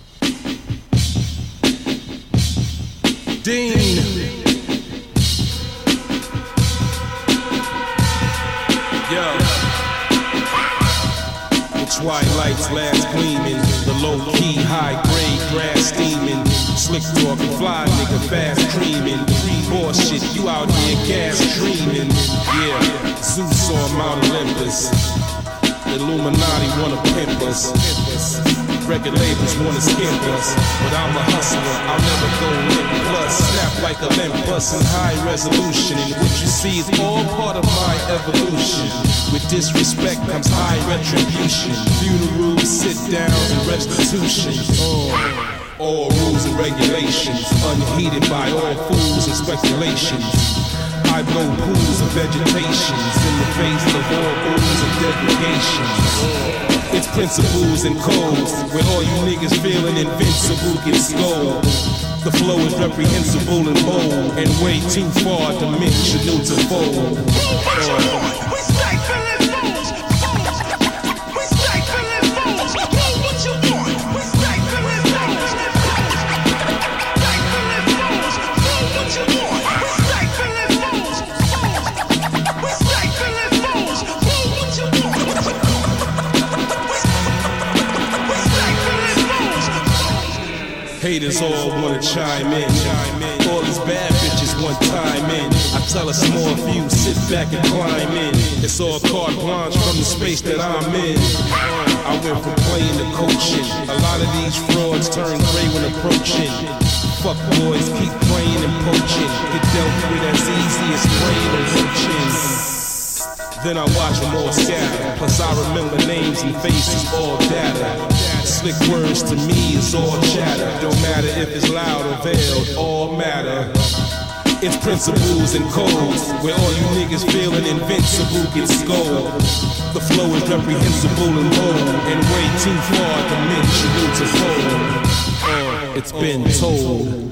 Dean. Yo. The twilight's last gleaming, the low-key, high-grade grass steaming, slick talking, fly nigga fast creaming, bullshit, you out here gas dreaming. Yeah, Zeus on Mount Olympus, Illuminati wanna pimp us, record labels wanna skimp us, but I'm a hustler, I'll never go limp plus, snap like Olympus in high resolution, and what you see is all part of my evolution. With disrespect comes high retribution, funerals, sit-downs, and restitution. Oh. All rules and regulations, unheeded by all fools and speculations. I blow pools of vegetations in the face of all rules and depredations. It's principles and codes, where all you niggas feeling invincible get scolded. The flow is reprehensible and bold, and way too far dimensional to fold. Oh. Haters all wanna chime in. All these bad bitches want time in. I tell a small few, sit back and climb in. It's all carte blanche from the space that I'm in. I went from playing to coaching. A lot of these frauds turn gray when approaching. Fuck boys, keep playing and poaching. Get dealt with as easy as spraying and roaching. Then I watch them all scatter. Plus I remember names and faces, all data. Slick words to me is all chatter. Don't matter if it's loud or veiled, all matter. It's principles and codes, where all you niggas feeling invincible get scolded. The flow is reprehensible and bold, and way too far dimensional to fold. Uh, it's been told.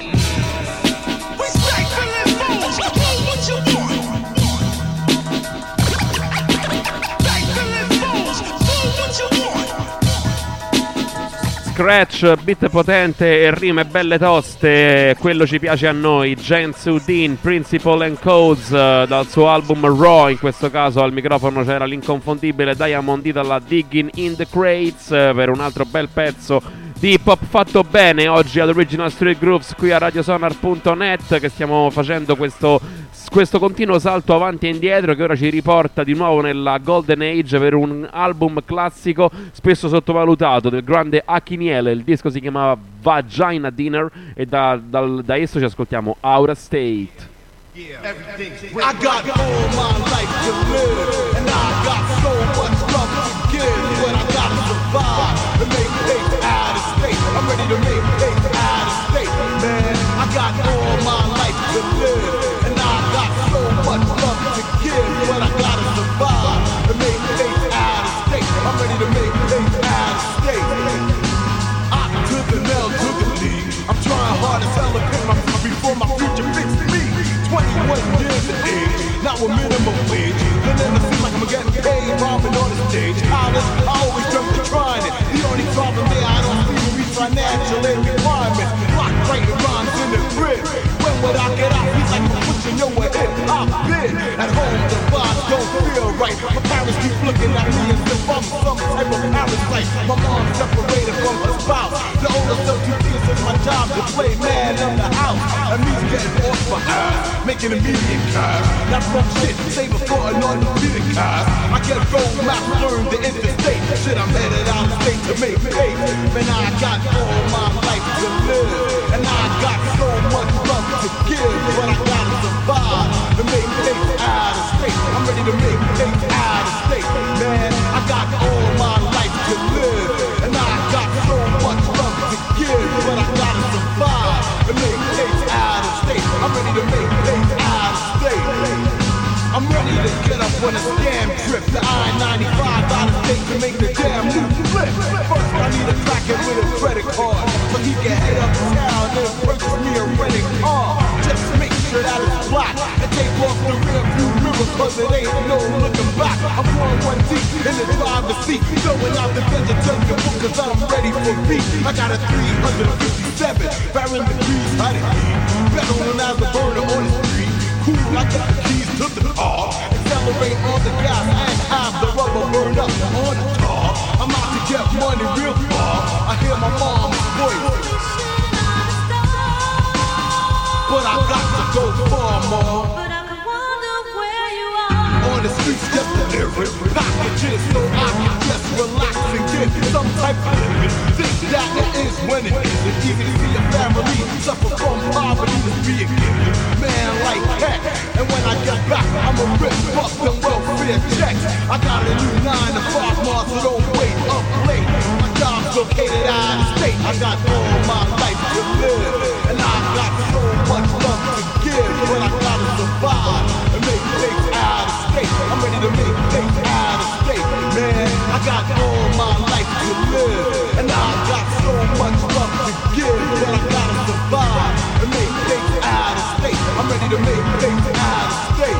Scratch, beat potente e rime belle toste, quello ci piace a noi. Jansuddin, Principle and Codes, uh, dal suo album Raw. In questo caso al microfono c'era l'inconfondibile Diamond D dalla Digging in the Crates, uh, per un altro bel pezzo di hip hop fatto bene oggi ad Original Street Grooves qui a radiosonar punto net, che stiamo facendo questo, questo continuo salto avanti e indietro che ora ci riporta di nuovo nella Golden Age per un album classico spesso sottovalutato del grande Akiniele. Il disco si chiamava Vagina Dinner e da, dal, da esso ci ascoltiamo Aura State. Yeah. I got all my life to live, and I got so much love to give, but I gotta survive to make things out of state. I'm ready to make things out of state, man. I got all my life to live, and I got so much love to give, but I gotta survive to make things out of state. I'm ready to make things out of state. I took an L to the league. I'm trying hard as hell to pick my right. My parents keep looking at me as if I'm some type of parasite. My mom separated from her spouse. The older son two kids is my job to play man in the house. And me's getting off my ass, making immediate cash. That's some shit, saving for an undefeated cash. I get road maps, learn the interstate. Shit, I'm headed out of state to make pay. Man, I got all my life to live, and I got so much love to give, but I gotta survive to make things out of state. I'm ready to make things out of state, man. I got all my life to live, and I got so much love to give, but I gotta survive to make things out of state. I'm ready to make things out of state. I'm ready to get up on a scam trip to I ninety-five out of state to make the damn new flip. First I need a cracker with a credit card so he can head up town and purchase me a rented car. Just make sure that it's black and take off the rear view mirror cause it ain't no looking back. I'm going one deep in the driver's seat, throwing out the vegetarian book cause I'm ready for beat. I got a three fifty-seven, Baron degrees, how they be. Better known as a burner on the street. Cool, I got the keys to the car. Accelerate on the gas and have the rubber burn up on the car. I'm out to get money real far. I hear my mom's voice, but I got to go far more. But I can wonder where you are. On the streets just delivering packages so I can just relax and get some type of living. Think that it is when it isn't. Easy to see a family suffer from poverty is being given. Man like that. And when I get back, I'm a rip buck and welfare checks. I got a new nine to five months, so don't wait up late. My job's located out of state. I got all my life to live, and I got so much love to give, but I gotta survive and make things out of state. I'm ready to make things out of state, man. I got all my life to live, and I got so much love to give, but I gotta survive and make things out of state. I'm ready to make things out of state.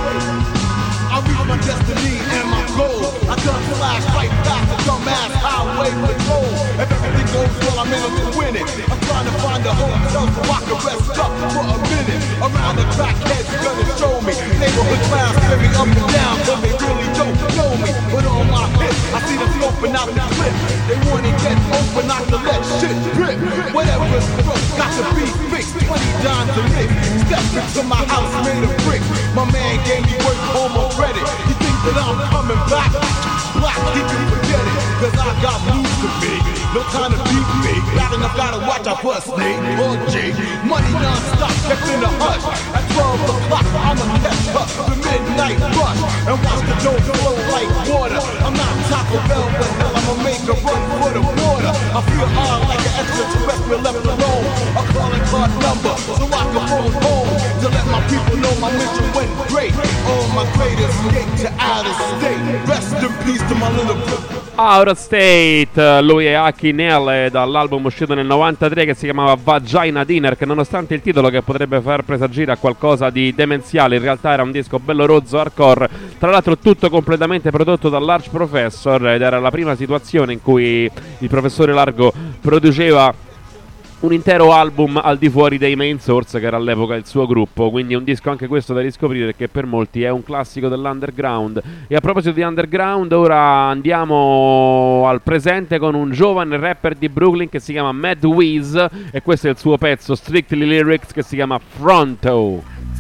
I reach my destiny and my goal. I done flash right past the dumbass highway patrol. If everything goes well, I'm in it to win it. I'm trying to find a hotel so I can rest up for a minute. Around the crackheads gonna show me. Neighborhood clowns spin me up and down, cause they really don't know me. But on my hip, I see them scoping out the clip. They wanna get open, not to let shit drip. Whatever's broke, got to be fixed. Twenty dimes to lick. Step into my house made of bricks. My man gave me work home on credit. You think that I'm coming back? Black, he can forget it, cause I got blues to be. No time to beat me. Bad enough, gotta watch out for a snake or G. Money non-stop, kept in the hush. At twelve o'clock, I'ma catch up the midnight rush and watch the dough flow like water. I'm not Taco Bell, but hell, I'ma make a run for the water. I feel odd like an extraterrestrial left alone. A calling card number so I can phone home to let my people know my mission went great. All my greatest escape to outer state. Rest in peace to my little brother. Outer State, lui è Aki Neal dall'album uscito nel novantatré che si chiamava Vagina Dinner, che nonostante il titolo che potrebbe far presagire a qualcosa di demenziale, in realtà era un disco bello rozzo hardcore, tra l'altro tutto completamente prodotto dall'Arch Professor, ed era la prima situazione in cui il professore Largo produceva un intero album al di fuori dei Main Source, che era all'epoca il suo gruppo, quindi un disco anche questo da riscoprire, che per molti è un classico dell'underground. E a proposito di underground, ora andiamo al presente con un giovane rapper di Brooklyn che si chiama Mad Wiz, e questo è il suo pezzo Strictly Lyrics che si chiama Fronto.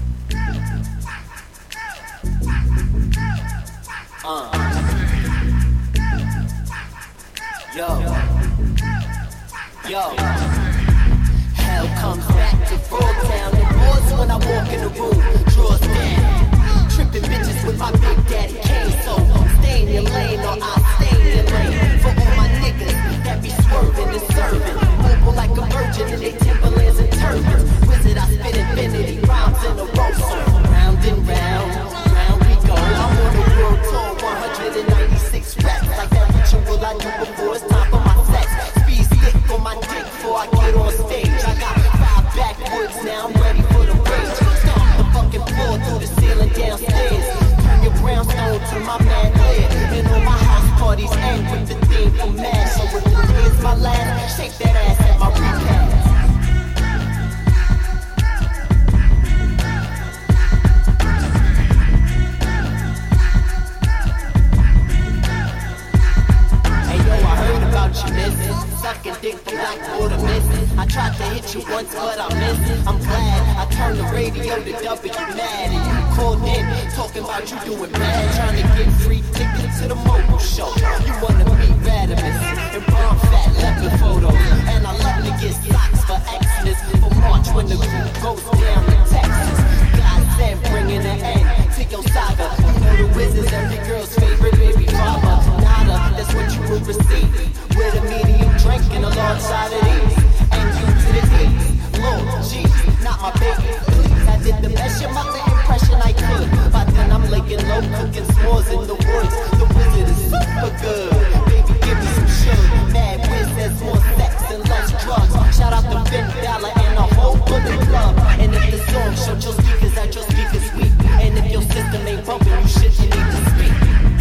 Uh. Yo. Yo. Hell comes back to full town. The boys when I walk in the room, draws down. Tripping bitches with my big daddy cane. So stay in your lane or I'll stay in your lane. For all my niggas that be swerving and serving. Mobile like a virgin in they Timberlands and turbans. Wizard, I spit infinity rhymes in a row. So round and round, round we go. I'm on the world tour, one hundred ninety-six reps. Like that ritual I do before it's time for my sex. Speed stick on my dick before I get on stage. I got five backwoods now, I'm ready for the rage. Stomp the fucking floor through the ceiling downstairs. Turn your brownstone to my mad glare. And on my radio to W mad and you called in talking about you doing bad, trying to get free tickets to the mobile show. You wanna be Radimus and bomb fat leopard photos, and I love to get socks for Xmas for March when the group goes down to Texas. God said bringing an end to your saga. You know the Wiz is every girl's favorite baby father. Nada, that's what you will receive with a medium drink and a large side of these. And you to the D's, Lord, jeez, not my baby, please. I did the best your mother impression I could. By then I'm laying low, cooking s'mores in the woods. The Wizard is super good. Baby, give me some sugar. Mad Wiz has more sex and less drugs. Shout out to Ben Dollar and a whole bullet club. And if the song showed your speakers at your speakers weak, and if your system ain't bumping, you shit, you need to speak.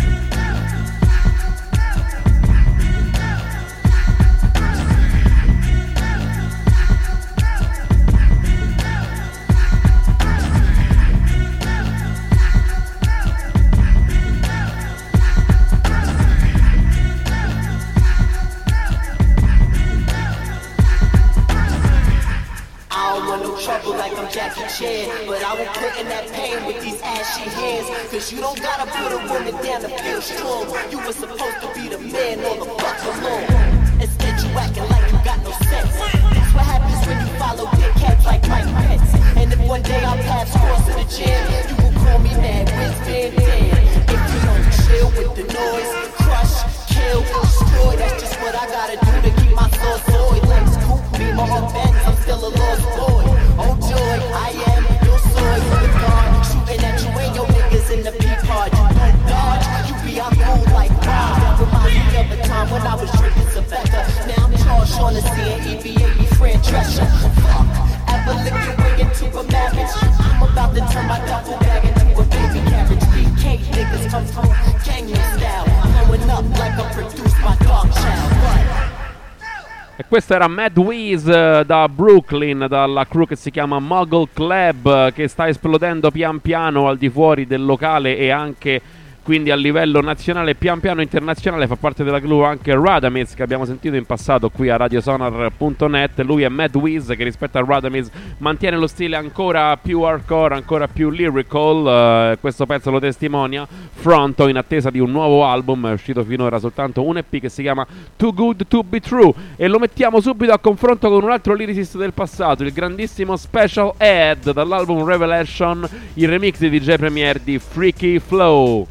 Trouble like I'm Jackie Chan, but I will put in that pain with these ashy hands. Cause you don't gotta put a woman down to feel strong. You were supposed to be the man or the fuck alone. Instead you acting like you got no sense. That's what happens when you follow dickheads like Mike Pence. And if one day our paths cross in the gym, you will call me Mad Wiz Van Dam. If you don't chill with the noise, crush, kill, destroy, that's just what I gotta do to keep my soul soy. Legs coop me, more bends, I'm still a lost boy. Oh joy, I am your soy with God. Shooting at you and your niggas in the P-Pod. You don't dodge, you be out cool like wow. That reminds me of a time when I was drinking Savecca. Now I'm charged on the C and E B A B Fran Drescher. Fuck, ever lick your way into a marriage? I'm about to turn my duffel bag into a baby carriage. B K niggas come through Gangnam style, blowing up like I'm produced by Dark Child. What? E questo era Mad Wiz uh, da Brooklyn, dalla crew che si chiama Muggle Club, uh, che sta esplodendo pian piano al di fuori del locale e anche quindi a livello nazionale, pian piano internazionale. Fa parte della crew anche Radamiz, che abbiamo sentito in passato qui a radiosonar punto net. Lui è Mad Wiz, che rispetto a Radamiz mantiene lo stile ancora più hardcore, ancora più lyrical. Uh, questo pezzo lo testimonia. Fronto, in attesa di un nuovo album, è uscito finora soltanto un E P che si chiama Too Good To Be True, e lo mettiamo subito a confronto con un altro lyricist del passato, il grandissimo Special Ed, dall'album Revelation, il remix di D J Premier di Freaky Flow.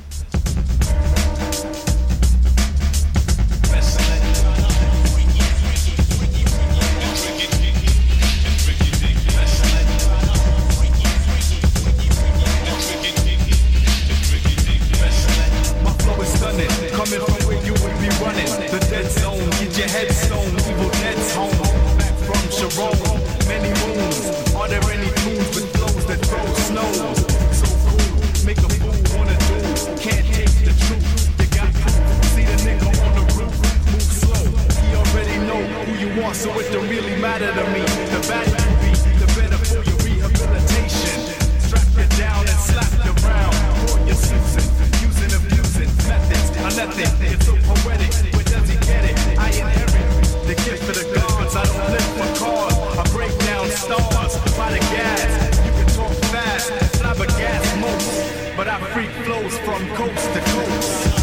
So it don't really matter to me. The better you be, the better for your rehabilitation. Strap you down and slap you round. For your Susan, using abusing methods. are nothing. It's so poetic. Where does he get it? I inherit the gift of the gods. I don't live for cars. I break down stars by the gas. You can talk fast, flabbergast most, but I freak flows from coast to coast.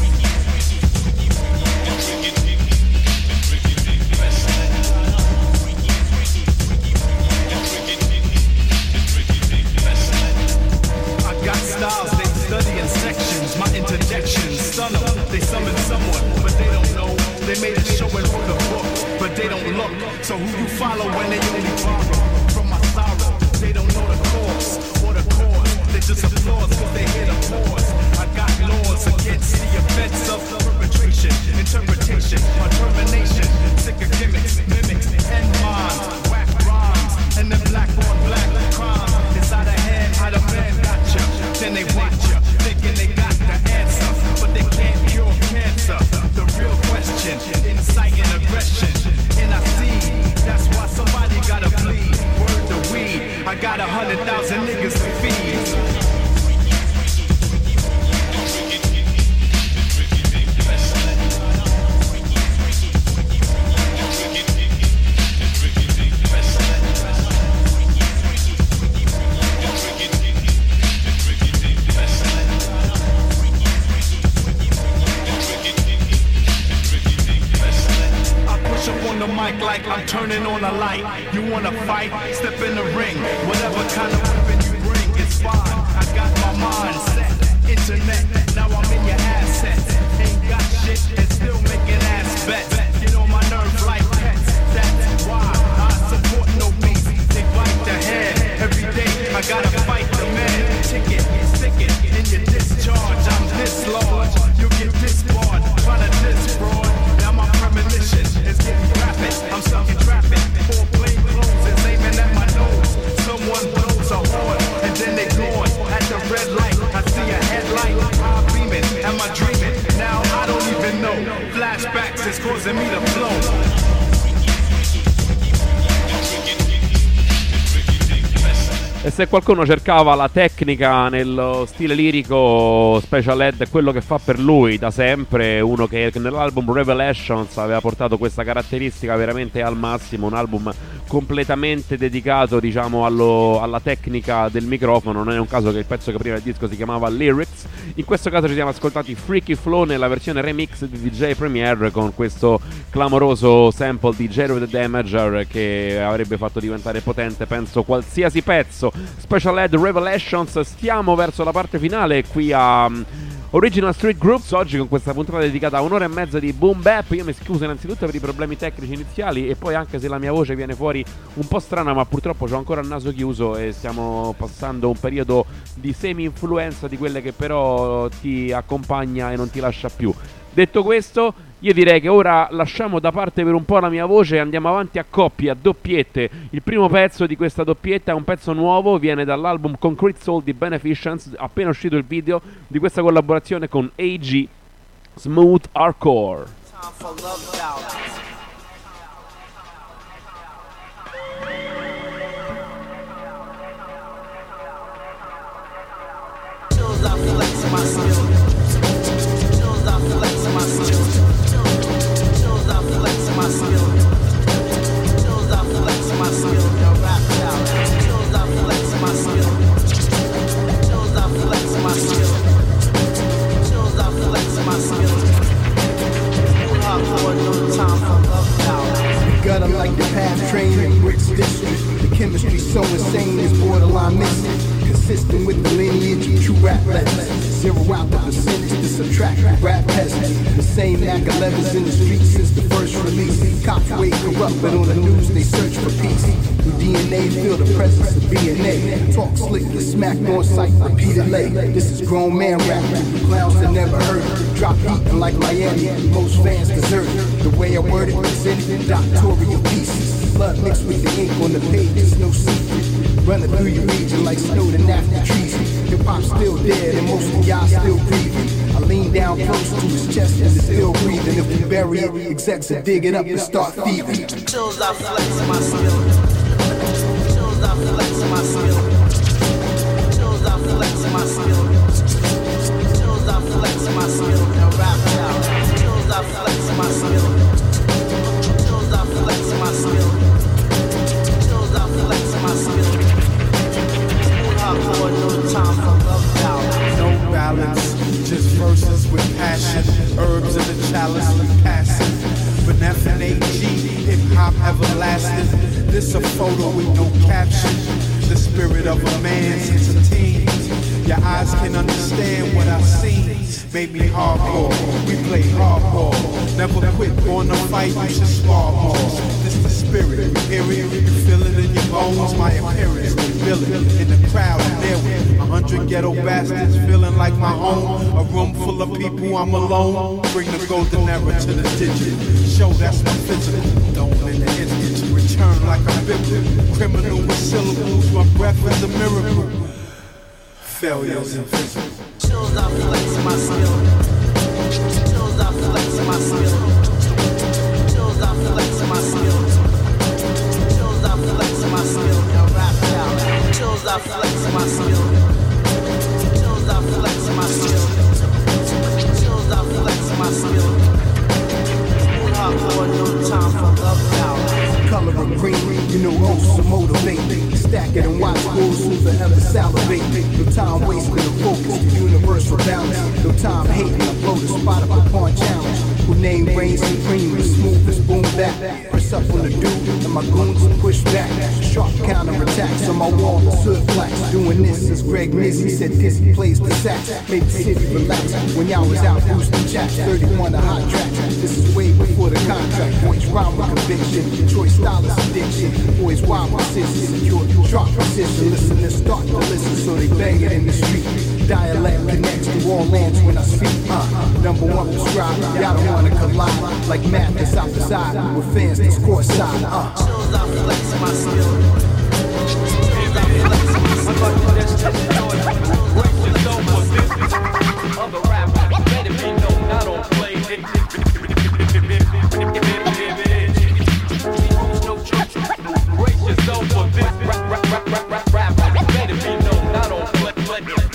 Styles, they study in sections. My interjections stun them. They summon someone, but they don't know. They made a show and wrote a book, but they don't look. So who you follow when they only borrow from my sorrow? They don't know the cause or the cause. They just applaud cause they hear the pause. I got laws against the offense of perpetration, interpretation, or termination. Sick of gimmicks, mimics, and minds, whack rhymes, and then black on black crime. It's out of hand, out of man, gotcha. Then they watch you, thinking they got the answer, but they can't cure cancer. The real question, insight and aggression. And I see, that's why somebody gotta bleed. Word to weed, I got a hundred thousand niggas to feed. turning on a light. You wanna fight? Step in the ring. Whatever kind of weapon you bring, it's fine. I got my mind set. Internet, now I'm in your assets. Ain't got shit and still making ass bets. Get on my nerves like pets. That's why I support no beef. They bite the head every day. I gotta fight the man. Ticket, stick it in your discharge. I'm this large. You get disbarred. Try to diss fraud. Now my premonition is getting rapid. I'm sucking traffic. Four plain clothes is aiming at my nose. Someone blows a horn and then they gone. At the red light, I see a headlight. I'm beaming. Am I dreaming? Now I don't even know. Flashbacks is causing me to flow. E se qualcuno cercava la tecnica nello stile lirico, Special Ed è quello che fa per lui da sempre, uno che nell'album Revelations aveva portato questa caratteristica veramente al massimo, un album completamente dedicato, diciamo, allo, alla tecnica del microfono. Non è un caso che il pezzo che apriva il disco si chiamava Lyrics. In questo caso ci siamo ascoltati Freaky Flow nella versione remix di D J Premier con questo clamoroso sample di Jerry the Damager che avrebbe fatto diventare potente, penso, qualsiasi pezzo. Special Ed Revelations. Stiamo verso la parte finale qui a um, Original Street Groups, oggi con questa puntata dedicata a un'ora e mezza di boom bap. Io mi scuso innanzitutto per i problemi tecnici iniziali e poi anche se la mia voce viene fuori un po' strana, ma purtroppo ho ancora il naso chiuso e stiamo passando un periodo di semi-influenza, di quelle che però ti accompagna e non ti lascia più. Detto questo, io direi che ora lasciamo da parte per un po' la mia voce e andiamo avanti a coppie, a doppiette. Il primo pezzo di questa doppietta è un pezzo nuovo, viene dall'album Concrete Soul di Beneficence, appena uscito il video di questa collaborazione con A G, Smooth Hardcore. Gutter like the path train in Brits District. The chemistry so insane is borderline missing. Consistent with the lineage of true rap legends. Zero out the percentage to subtract rap peasants. The same Mac elevens in the streets since the first release. Cops wait corrupt, but on the news they search for peace. Through D N A, feel the presence of B N A. Talk slick, get smacked on sight repeatedly. This is grown man rap. Clowns that never heard it. Drop heat like Miami. Most fans desert it. The way I word it, presented doctorial pieces. Blood mixed with the ink on the page, it's no secret. Running through your region like Snowden after treason. Hip hop's still dead and most of y'all still breathing. I lean down close to his chest and it's still breathing. If we bury it, execs will dig it up and start thieving. Chills, I flex my skill. Chills, I flex my skill. Chills, I flex my skill. Chills, I flex my skill. Now rap out. Chills, I flex my skill. Chills, I flex my skill. Chills, I flex my skill. Hardcore, no time for love out. No balance, just verses with passion. Herbs in the chalice with passion. Beneficent A G, hip hop everlasting. This a photo with no caption. The spirit of a man since a teen. Your eyes can understand what I've seen. Made me hardcore, we play hardcore. Never quit, born to fight, you should spar more. This the spirit, you hear it, you feel it in your bones. My appearance, feel it in the crowd, and there with a hundred ghetto bastards feeling like my own. A room full of people, I'm alone. Bring the golden era to the digit. Show that's my physical. Don't in the instant, return like a biblical. Criminal with syllables, my breath is a miracle. Failures invisible. Chills, I flex my skill. Chills, I flex my skill. Chills, I flex my skill. Chills, I flex my skill. Now rap out. Chills, I flex my skill. Chills, I flex my skill. Chills, I flex my skill. Hardcore, no time for love out. Color of green, you know hosts to motivate. Stack it and watch wolves who forever salivate. No time wasting to focus, the universal balance. No time hating, I blow the spot up upon challenge. who name reigns supreme, the smoothest boom back. Press up on the dude, and my goons push back. Sharp counterattacks on my wall, serve blacks. Doing this since Greg Mizzy said this plays the sax. Made the city relax when y'all was out boosting chaps. thirty-one the hot track. This is way before the contract. Boys rhyme with conviction, Detroit stylist addiction. Boys wild precision, secure sharp precision. Listeners start to listen, so they bang it in the street. Dialect connects to all lands when I speak. Uh, number one prescribed, y'all don't wanna collide. Like madness out the side, with fans that's court side. Uh. Chills, I flex my skill. Chills, I flex my skill. That's just joy. Gracious over this. Other rappers, better be known, I don't play it. No church. Gracious over this. Rap, rap, rap, rap, rap, rap. Better be known, I don't play it.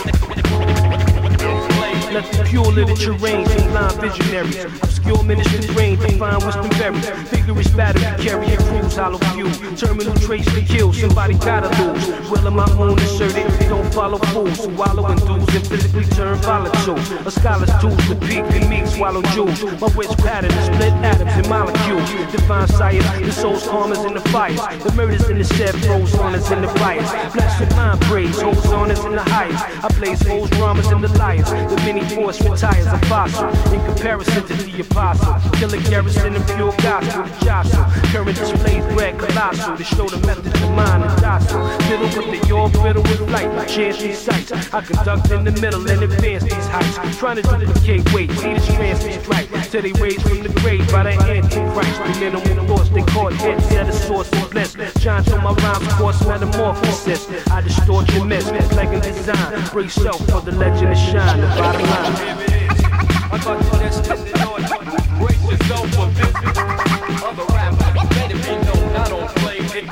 Let the pure literature reign in blind visionaries. Obscure ministers reign, define wisdom buried. Vigorous battery carry a cruise, hollow view. Terminal trace to kill, somebody gotta lose. Will of my own asserted, don't follow fools who wallow in dues and physically turn volatile. A scholar's tools to peak and meat, swallow jewels. My wrist pattern is split atoms and molecules. Divine science, the soul's karmas in the fires. The murders in the set, pros on us in the fires. Flesh and mind praise, holes on us in the heights. I blaze holes, dramas in the liars. The many force retires a fossil in comparison to the apostle. Killer garrison and pure gospel, the jostle. Current displays bread colossal to show the methods of mine and docile. Fiddle with the your fiddle with light, chance these sights. I conduct in the middle and advance these heights. Trying to duplicate weight, see the strands we strike. Till they raise from the grave by the Antichrist. The minimal thoughts they caught heads at a source of bliss. Shine till my rhymes course metamorphosis. I distort your myths, like a design. Brace self for the legend to shine, the bottom line. I got to this, this, Lord. Brace yourself for this. Other rappers, better be known, I don't play it.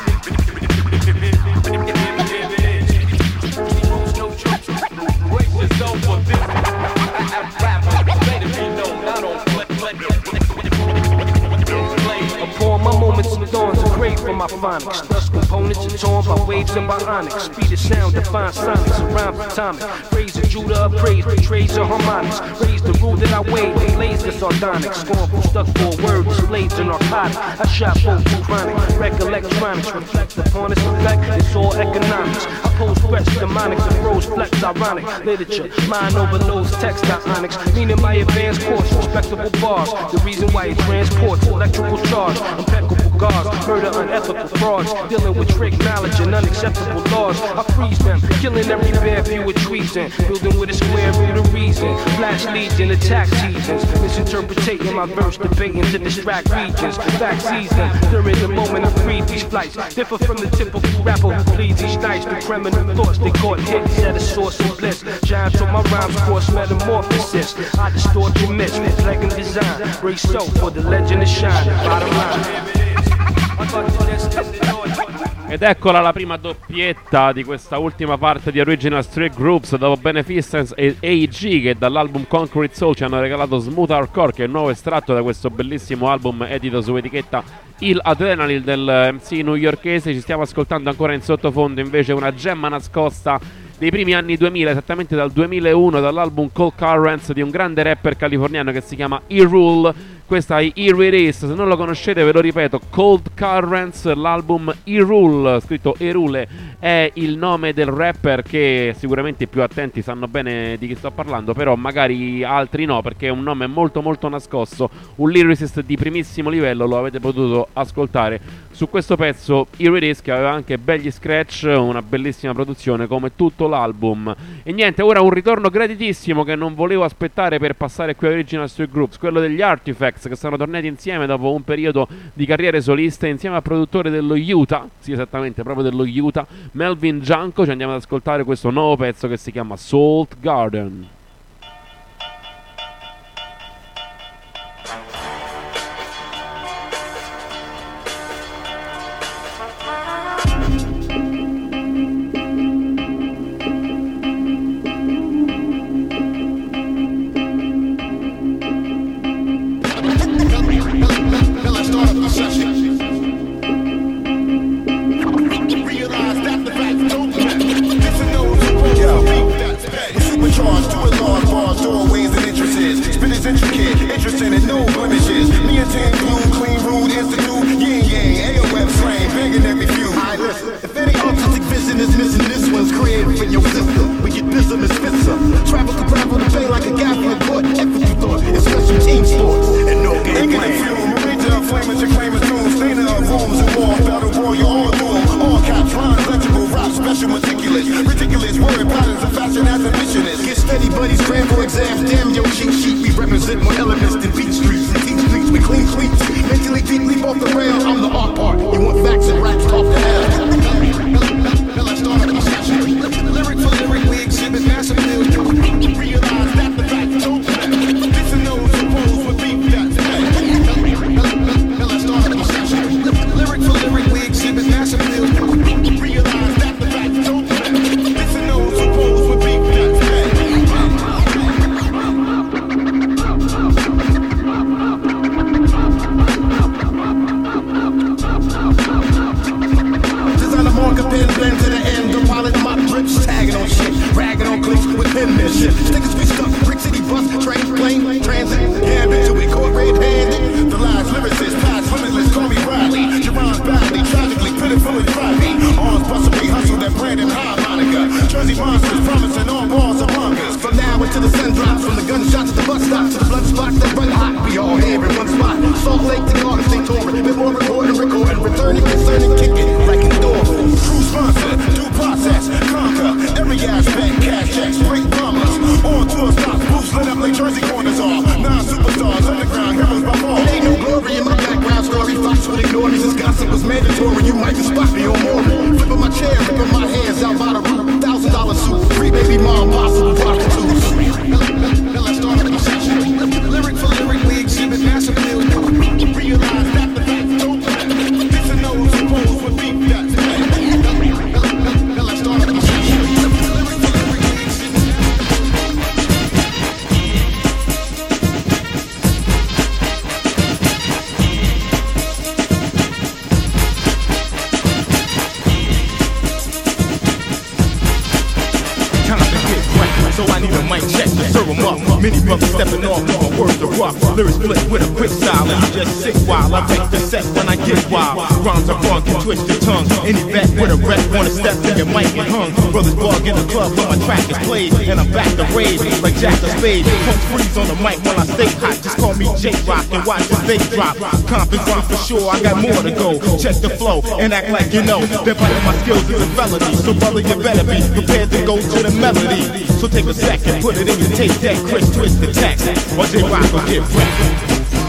No tricks. Brace yourself for this. Rappers, better be known, I don't play it. Upon my moments and dawns, I crave for my phonics. Thus components are torn by waves and bionics. Speed of sound, define sonics, around atomic. Praise the Judah of praise, betrays the harmonics. Raise the rule that I weigh, blaze the sardonic. Scornful, stuck for a word, displays the narcotic. I shot both for chronic. Wreck electronics, reflect upon its effect, it's all economics. I pose threats, demonics, and rose flex, ironic. Literature, mind overloads, text ionics. Meaning my advanced course, respectable bars. The reason why it transports electrical charge. Impeccable guards, murder, unethical frauds. Dealing with trick knowledge and unacceptable laws. I freeze them, killing every bare view of treason. Building with a square root of reason. Flash legion, attack seasons. Misinterpreting my verse, debating to distract regions. Back season, during the moment I breathe these flights. Differ from the typical rapper who pleads each night. Through criminal thoughts, they caught hits at a source of bliss. Shine till my rhymes course metamorphosis. I distort your myths, reflect and design. Race so for the legend to shine. Bottom line. Ed eccola la prima doppietta di questa ultima parte di Original Street Groups. Dopo Beneficence e A E G, che dall'album Concrete Soul ci hanno regalato Smooth Hardcore, che è il nuovo estratto da questo bellissimo album edito su etichetta Il Adrenaline del M C newyorkese. Ci stiamo ascoltando ancora in sottofondo invece una gemma nascosta dei primi anni duemila, esattamente dal duemilauno, dall'album Cold Currents di un grande rapper californiano che si chiama E-Rule. Questa è Here It Is, se non lo conoscete ve lo ripeto, Cold Currents, l'album E-Rule, scritto E-Rule, è il nome del rapper che sicuramente i più attenti sanno bene di chi sto parlando, però magari altri no, perché è un nome molto molto nascosto, un lyricist di primissimo livello, lo avete potuto ascoltare su questo pezzo Here It Is, che aveva anche begli scratch, una bellissima produzione come tutto l'album. E niente, ora un ritorno graditissimo che non volevo aspettare per passare qui a Original Street Groups, quello degli Artifacts, che sono tornati insieme dopo un periodo di carriere soliste insieme al produttore dello Utah, sì esattamente, proprio dello Utah, Melvin Gianco. Ci andiamo ad ascoltare questo nuovo pezzo che si chiama Salt Garden. Charge to a this one's created for your sister. We get this and it's fisser. Travel to travel the bay like a gaffing put. F what you thought, it's special team sports. And no game plan. Major flamers and claimers, tunes, stainer of rooms and walls, battle royal, all doom, all caps, rhymes, legible, rap, special, meticulous, ridiculous, word patterns of fashion as a missionist. Get steady, buddies, cram for exams, damn your cheat sheet. We represent more elements than beat streets and teach streets. We clean cleats, mentally deep, leap off the rail. I'm the art part. You want facts and raps off the hell. Now let's start a session. Lyric for lyric, we exhibit massive appeal. Realize that the fact don't matter. This and those suppose would be that today. Now let's start a session. Lyric for lyric, we exhibit massive appeal. Realize that the fact don't matter. This and those suppose would be that today. Designer marker pen blend to the end. The pilot mop drips, tagging on shit, ragging on clicks with penmanship. Stickers be stuck, Brick City bus, train, plane, transit, gambit till we caught red-handed. The lies, lyricists, past limitless, call me Riley. Jerron's badly, tragically, pitifully private. Arms bustle, we hustle that Brandon High Monica. Jersey monsters promising all balls among us. From now until the sun drops, from the gunshots to the bus stops to the blood spots that run hot. We all here in one spot. Salt Lake to Garden State touring. Bit more recording, recording, returning, concerning, kicking, wrecking door. True sponsor, due process, conquer every aspect, cash checks, break bombers. On tour stops, booths lit up like Jersey corners are. Nine superstars, underground heroes by fall. Ain't no glory in my background story. Fox would ignore me since gossip was mandatory. You might just spot me on more. Flipping my chair, ripping my hands out by the root. Thousand dollar suit, free baby mom, possible prostitutes. Now let's start a session. Lyric for lyric, we exhibit massive appeal. Realize that the fact don't matter. This and those suppose would be that today. Now let's start a session. Lyric for lyric, we exhibit. Time to get right, so I need a mic check to serve 'em up. Many brothers stepping off with my words of rock. Lyrics split with a quick style, and you just sit while I take the set when I get wild. Rhymes are funk and twist your tongue. Any vet with a rep wanna step to your mic and hung. Brothers bug in the club when my track is played, and I'm back to rage like Jack the Spade. Pump freeze on the mic while I stay hot. Just call me J-Rock and watch the bass drop. Confident for sure, I got more to go. Check the flow and act like you know that biting my skills is a felony. So brother, you better be prepared to go to the melody. So take a second, put it in your tape deck, Chris twist the text, or J-Rock will get wrecked.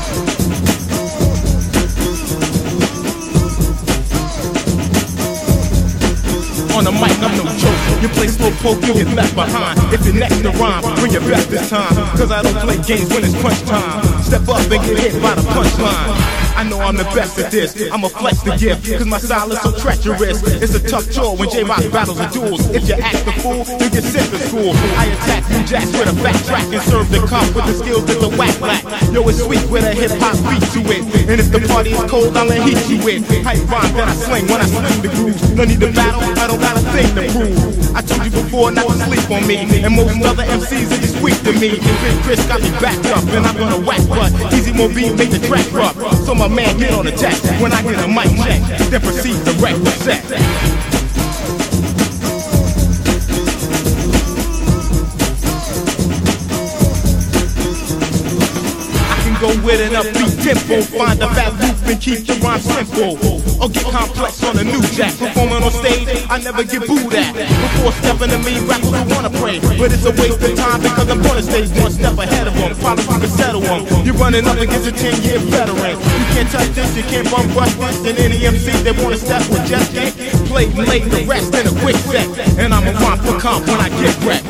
On the mic, I'm no joke. You play slow poke, you'll get left behind. If you're next to rhyme, bring your best this time. Cause I don't play games when it's crunch time. Step up and get hit by the punchline. I know I'm the best at this. I'ma flex the gift, cause my style is so treacherous. It's a tough chore when J-Rock battles and duels. If you act the fool, you get sent to school. I attack you jacks with a back track and serve the comp with the skills that the whack lack. Yo, it's sweet with a hip-hop beat to it. And if the party is cold, I'll heat you with hype rhyme that I sling when I sling the grooves. No need to battle, I don't got a thing to prove. I told you before not to sleep on me. And most other M Cs are just weak to me. Big Chris got me backed up, and I'm gonna whack butt. Easy Mo beat, make the track rough. So my man get on the deck when I get a mic check. Then proceed to wreck the set. Go with an upbeat tempo, find a bad loop and keep the rhyme simple. Or get complex on a new jack. Performing on stage, I never get booed at. Before stepping to me, rappers will wanna pray, but it's a waste of time because I'm gonna stay one step ahead of them. Probably can settle them. You're running up against a ten year veteran. You can't touch this, you can't bum rush this. And any M C that wanna step with just can't play and lay the rest in a quick set. And I'm a rhyme for comp when I get wrecked.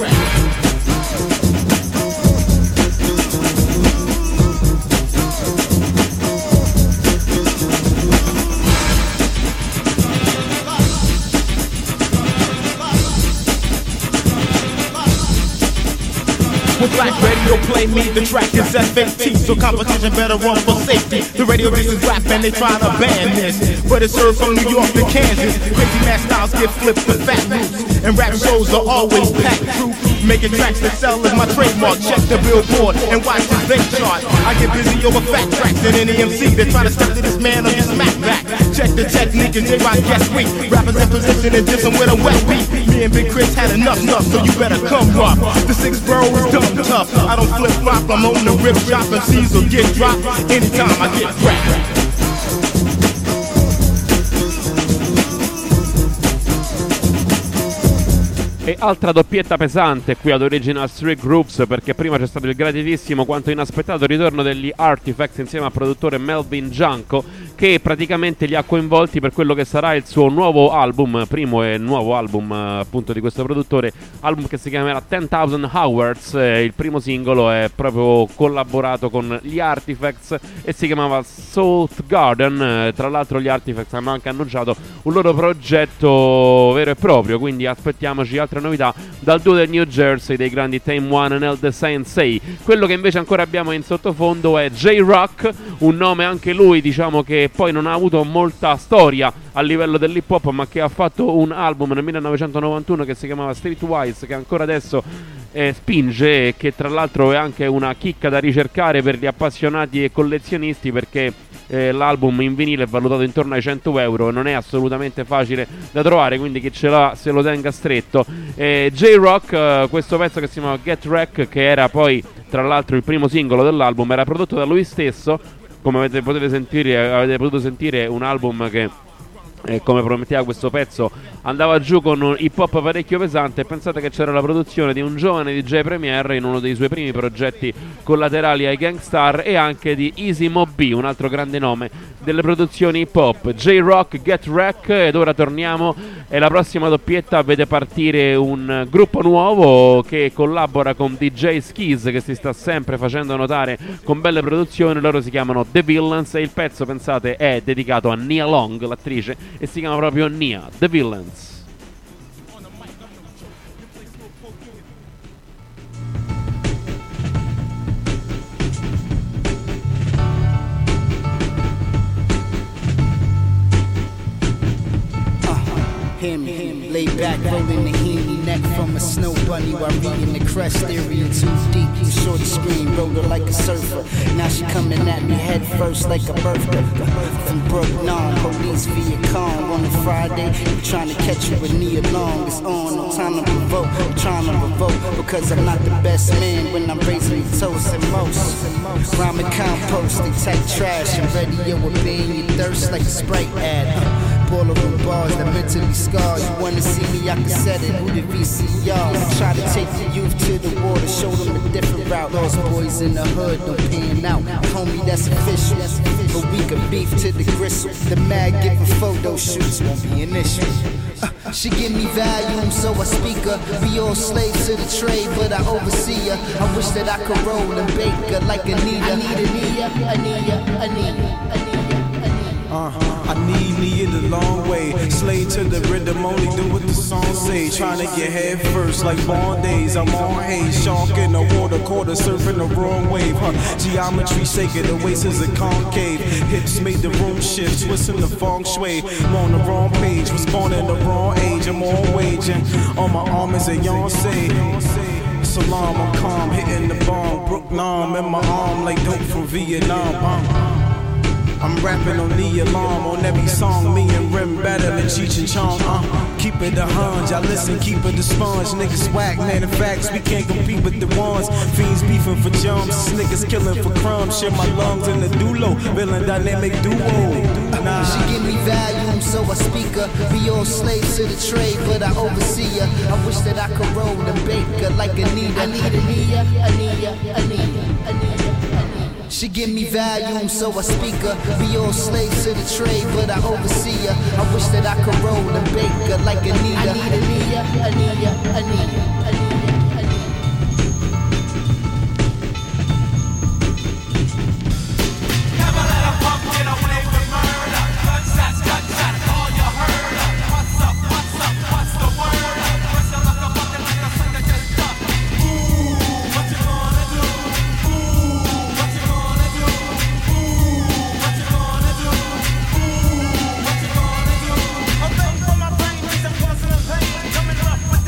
When Black Radio play me, the track is F A T, so competition better run for safety. The radio disses rap and they try to ban this, but it's heard from New York to Kansas. Crazy mad styles get flipped to fat roots. and rap shows are always packed. True, making tracks that sell is my trademark. Check the Billboard and watch the Zinc chart. I get busy over fat tracks than any M C that try to step to this man or get smacked back. Check the technique and J-Rock guess weak. Rappers in position and dissing with a wet beat. Me and Big Chris had enough enough, so you better come rough. The six bro is dumb tough. I don't flip flop, I'm on the rip drop and C's will get dropped anytime I get cracked. E altra doppietta pesante qui ad Original Street Groups, perché prima c'è stato il gratitissimo quanto inaspettato ritorno degli Artifacts insieme al produttore Melvin Janko, che praticamente li ha coinvolti per quello che sarà il suo nuovo album, primo e nuovo album appunto di questo produttore, album che si chiamerà ten thousand Hours. Eh, il primo singolo è proprio collaborato con gli Artifacts e si chiamava South Garden. Eh, tra l'altro gli Artifacts hanno anche annunciato un loro progetto vero e proprio, quindi aspettiamoci altre novità dal duo del New Jersey dei grandi Tame One and The Sensei. Quello che invece ancora abbiamo in sottofondo è J-Rock, un nome anche lui diciamo che poi non ha avuto molta storia a livello dell'hip hop, ma che ha fatto un album nel millenovecentonovantuno che si chiamava Streetwise, che ancora adesso eh, spinge e che tra l'altro è anche una chicca da ricercare per gli appassionati e collezionisti, perché Eh, l'album in vinile è valutato intorno ai cento euro e non è assolutamente facile da trovare, quindi chi ce l'ha se lo tenga stretto. eh, J-Rock, eh, questo pezzo che si chiama Get Wreck, che era poi tra l'altro il primo singolo dell'album, era prodotto da lui stesso. Come avete, potete sentire, avete potuto sentire, un album che eh, come prometteva questo pezzo andava giù con un hip hop parecchio pesante. Pensate che c'era la produzione di un giovane D J Premier in uno dei suoi primi progetti collaterali ai Gangstar, e anche di Easy Mo B, un altro grande nome delle produzioni hip hop. J-Rock, Get Wreck. Ed ora torniamo e la prossima doppietta vede partire un gruppo nuovo che collabora con D J Skis, che si sta sempre facendo notare con belle produzioni. Loro si chiamano The Villains e il pezzo, pensate, è dedicato a Nia Long, l'attrice, e si chiama proprio Nia, The Villains. Him, him, laid back, rolling the Heaney neck from a snow bunny while reading the crest theory in too deep. Shorty scream, rolled her like a surfer. Now she coming at me head first like a birthday. From Brook Non, police via calm on a Friday. I'm trying to catch you with Nia Long. It's on, no time to revoke. I'm trying to revoke because I'm not the best man when I'm raising your toast and most. Rhyming compost, they type trash and radio obeying your thirst like a Sprite ad. Boiler bars that mentally scar. You wanna see me, I can set it. Who the V C R? Try to take the youth to the water, show them a different route. Lost boys in the hood, don't pan out. Homie, that's official. But we can beef to the gristle. The mag giving photo shoots won't be an issue. Uh, she give me value, so I speak her. We all slaves to the trade, but I oversee her. I wish that I could roll and bake her like Anita. I need Anita, Anita, Anita, Anita. Uh, I need Nia the long way. Slave to the rhythm, only do what the song say. Trying to get head first like born days. I'm on haze, shark in the water, quarter surfing the wrong wave. Huh? Geometry shaking, the waist is a concave. Hips made the room shift, twisting the feng shui. I'm on the wrong page, was born in the wrong age. I'm on waging, on my arm is a Yonsei. Salam, I'm calm, hitting the bomb. Brook Nam in my arm like dope from Vietnam. Uh. I'm rapping on the alarm on every song. Me and Rim battling Cheech and Chong. Uh, keep it a hunch, I listen, keep it a sponge. Niggas whack, man, in facts, we can't compete with the ones. Fiends beefing for jumps, niggas killing for crumbs. Share my lungs in the duo, villain dynamic duo. Nah. She give me value, so I speak her. We all slaves to the trade, but I oversee her. I wish that I could roll and bake her like Anita. I need Anita, Anita, Anita, Anita. She give me value, so I speak her. We all slaves to the trade, but I oversee her. I wish that I could roll and bake her like Anita. I need Anita, Anita, Anita, Anita. Coming rough with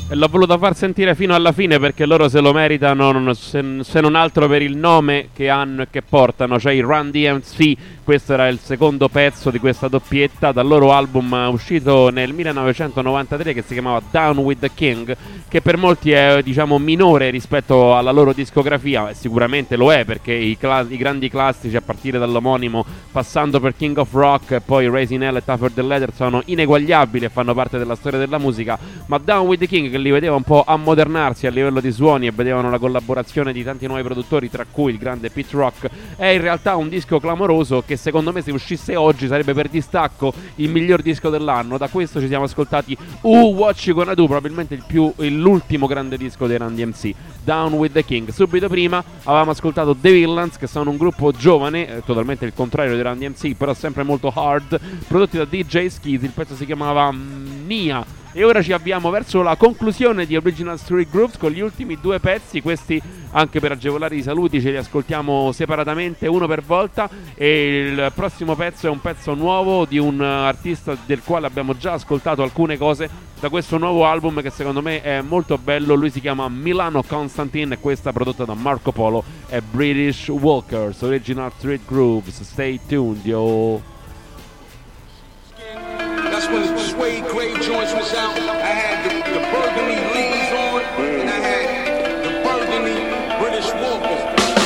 E l'ho voluto far sentire fino alla fine perché loro se lo meritano, non- se, se non altro per il nome che hanno e che portano, cioè i Run D M C. Questo era il secondo pezzo di questa doppietta dal loro album eh, uscito nel millenovecentonovantatré, che si chiamava Down with the King, che per molti è, diciamo, minore rispetto alla loro discografia. Sicuramente lo è, perché i, cla- i grandi classici, a partire dall'omonimo, passando per King of Rock e poi Raising Hell e Tougher Than Leather, sono ineguagliabili e fanno parte della storia della musica. Ma Down with the King, che li vedeva un po' ammodernarsi a livello di suoni e vedevano la collaborazione di tanti nuovi produttori, tra cui il grande Pete Rock, è in realtà un disco clamoroso che secondo me, se uscisse oggi, sarebbe per distacco il miglior disco dell'anno. Da questo ci siamo ascoltati Uh What You Gonna Do, probabilmente il più, l'ultimo grande disco dei Run D M C, Down with the King. Subito prima avevamo ascoltato The Villains, che sono un gruppo giovane, eh, totalmente il contrario dei Run D M C, però sempre molto hard, prodotti da D J Skis. Il pezzo si chiamava mm, Nia. E ora ci avviamo verso la conclusione di Original Street Grooves con gli ultimi due pezzi. Questi, anche per agevolare i saluti, ce li ascoltiamo separatamente, uno per volta. E il prossimo pezzo è un pezzo nuovo di un artista del quale abbiamo già ascoltato alcune cose da questo nuovo album, che secondo me è molto bello. Lui si chiama Milano Constantine e questa, prodotta da Marco Polo, è British Walkers. Original Street Grooves, stay tuned, yo. That's when the suede gray joints was out. I had the, the burgundy leans on, and I had the burgundy British Walkers.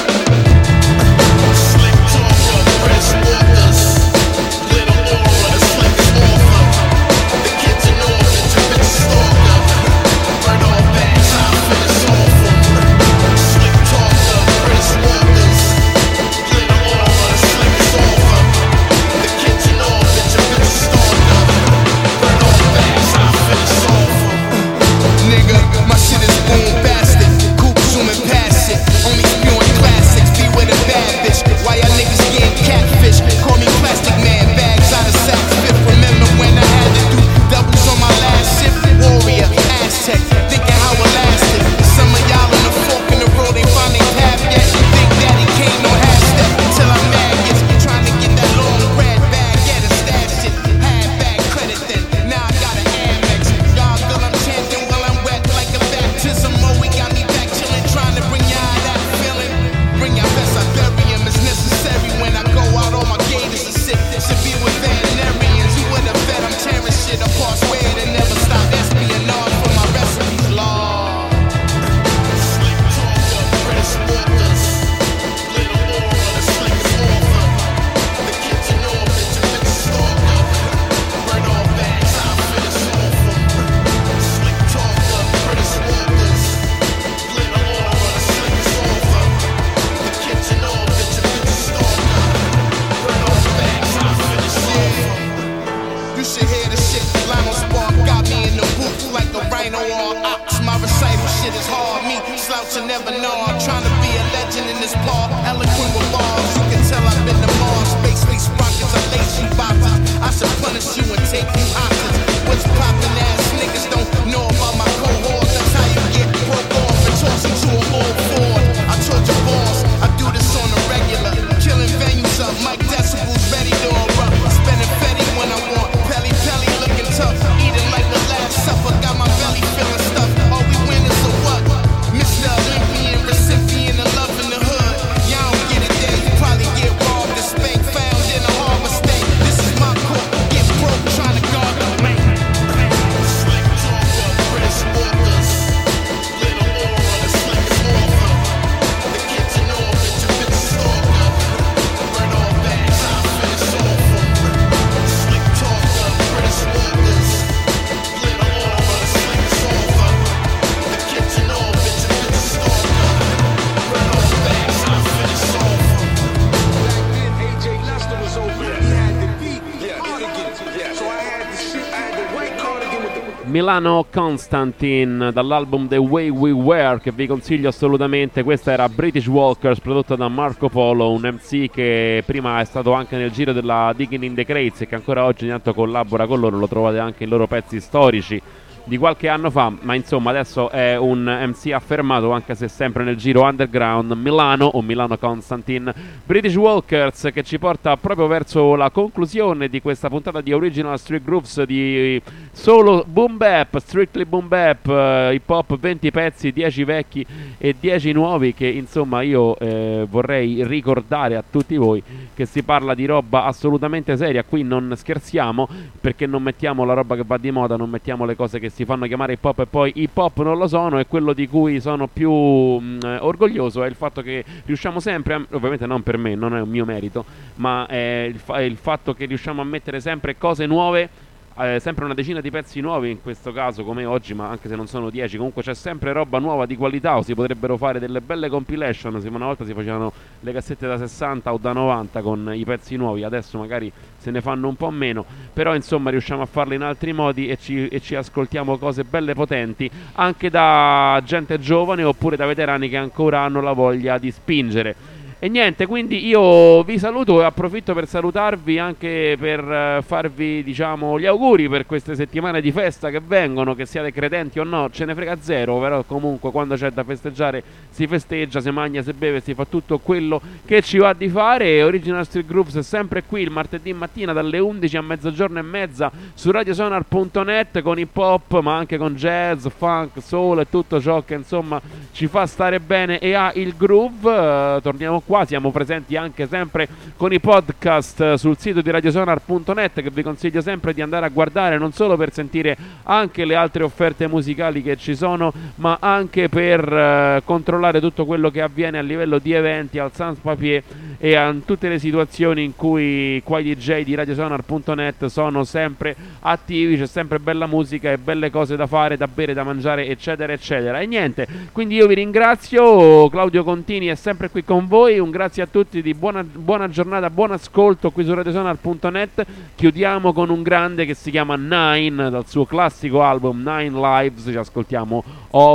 Slick talker, British Walkers. Little aura, the slickest offer. The kids in orbit, the bitch stalker. Burn all bags, I finish off them. Slick talker, British Walkers. Little aura, the slickest offer. The kids in orbit, the bitch stalker. Nigga, my shit is boom-bastic. Coop zooming past it. Only spewing classics. Be with a bad bitch. Why y'all niggas getting catfish? Call me Plastic Man. Bags out of Saks Fifth. Remember when I had to do doubles on my last shift? Warrior, Aztec. Thinking how it lasted. Some of y'all in the fork in the road ain't find their path yet. Think Daddy Kane no half step. Till I'm mad, yes. Trying to get that long bread bag. Yeah, the stash shit. Had bad credit then. Now I got an Amex. Y'all feel I'm chanting while I'm wet like a baptism. Oh, we got me back chillin', trying to bring y'all that feeling. Bring y'all best, I bury 'em. It's necessary when I go out. All my gators are sick. Should be with veterinarians. You would have bet I'm tearing shit apart. Swear to never stop espionage for my recipes, Lord. Slick talker, British Walkers. Little aura, the slickest offer. The kids in orbit, the bitch stalker. Burn all bags, I finish off them. Slick talker, British Walkers. Little aura, the slickest offer. The kids in orbit, the bitch stalker. Burn all bags, I finish off them. You should hear the shit. Lionel Spark got me in the booth like a rhino or ox. My recital shit is hard. Me slouching never know. I'm trying to be a legend in this part. Eloquent with bars. You can tell I've been to Mars. Space these sprockets, I lace you boxes. I should punish you and take you hostage. What's poppin' ass niggas don't know about my cohort. That's how you get broke off and tossed into a old Ford. I told your boss, I do this on a regular. Killing venues up, Mike Decibels ready to erupt. Spending Fetty when I want. Pelly Pelly looking tough. Eating like the Last Supper. Got my belly feeling stuff. Are we winners or what? Mister Olympian, recipient of love in the hood. Y'all don't get it there. You probably get robbed and spanked. Found in a hard mistake. This is my court. Get broke trying to guard the bank. Slick talker, British Walkers. Little aura, the slickest offer. The kids in orbit, the bitch stalker. Burn all bags, I finish off them. Slick talker, British Walkers. Little aura, the slickest offer. The kids in orbit, the bitch stalker. Burn all bags, I finish off them. Back then, A J Lester was over there. He had the beat, the cardigan. So I had the shit, I had the white cardigan with the Milano Constantine dall'album The Way We Were, che vi consiglio assolutamente. Questa era British Walkers, prodotta da Marco Polo, un M C che prima è stato anche nel giro della Digging in the Crates e che ancora oggi intanto collabora con loro. Lo trovate anche in loro pezzi storici di qualche anno fa, ma insomma adesso è un M C affermato, anche se sempre nel giro underground, Milano o Milano Constantine. British Walkers, che ci porta proprio verso la conclusione di questa puntata di Original Street Grooves, di solo boom bap, strictly boom bap, uh, hip hop, venti pezzi, dieci vecchi e dieci nuovi, che insomma io eh, vorrei ricordare a tutti voi che si parla di roba assolutamente seria, qui non scherziamo, perché non mettiamo la roba che va di moda, non mettiamo le cose che si fanno chiamare hip hop e poi hip hop non lo sono, e quello di cui sono più mh, orgoglioso è il fatto che riusciamo sempre, a, ovviamente non per me, non è un mio merito, ma è il, fa- è il fatto che riusciamo a mettere sempre cose nuove, eh, sempre una decina di pezzi nuovi in questo caso come oggi, ma anche se non sono dieci, comunque c'è sempre roba nuova di qualità, o si potrebbero fare delle belle compilation. Una volta si facevano le cassette da sessanta o da novanta con i pezzi nuovi, adesso magari se ne fanno un po' meno, però insomma riusciamo a farle in altri modi e ci, e ci ascoltiamo cose belle potenti anche da gente giovane oppure da veterani che ancora hanno la voglia di spingere. E niente, quindi io vi saluto e approfitto per salutarvi, anche per uh, farvi, diciamo, gli auguri per queste settimane di festa che vengono, che siate credenti o no, ce ne frega zero, però comunque quando c'è da festeggiare si festeggia, si mangia, si beve, si fa tutto quello che ci va di fare. Original Street Grooves è sempre qui il martedì mattina dalle undici a mezzogiorno e mezza su radiosonar punto net con hip hop, ma anche con jazz, funk, soul e tutto ciò che insomma ci fa stare bene e ha il groove. Uh, torniamo qua. Siamo presenti anche sempre con i podcast sul sito di radiosonar punto net, che vi consiglio sempre di andare a guardare, non solo per sentire anche le altre offerte musicali che ci sono, ma anche per uh, controllare tutto quello che avviene a livello di eventi al Sans Papier e a tutte le situazioni in cui qua i D J di radiosonar punto net sono sempre attivi. C'è sempre bella musica e belle cose da fare, da bere, da mangiare, eccetera eccetera. E niente, quindi io vi ringrazio, Claudio Contini è sempre qui con voi. Un grazie a tutti, di buona, buona giornata, buon ascolto qui su radiosonar punto net. Chiudiamo con un grande che si chiama Nine, dal suo classico album Nine Lives. Ci ascoltiamo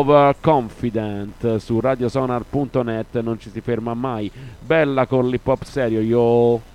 Overconfident su radiosonar punto net. Non ci si ferma mai, bella con l'hip hop serio, yo.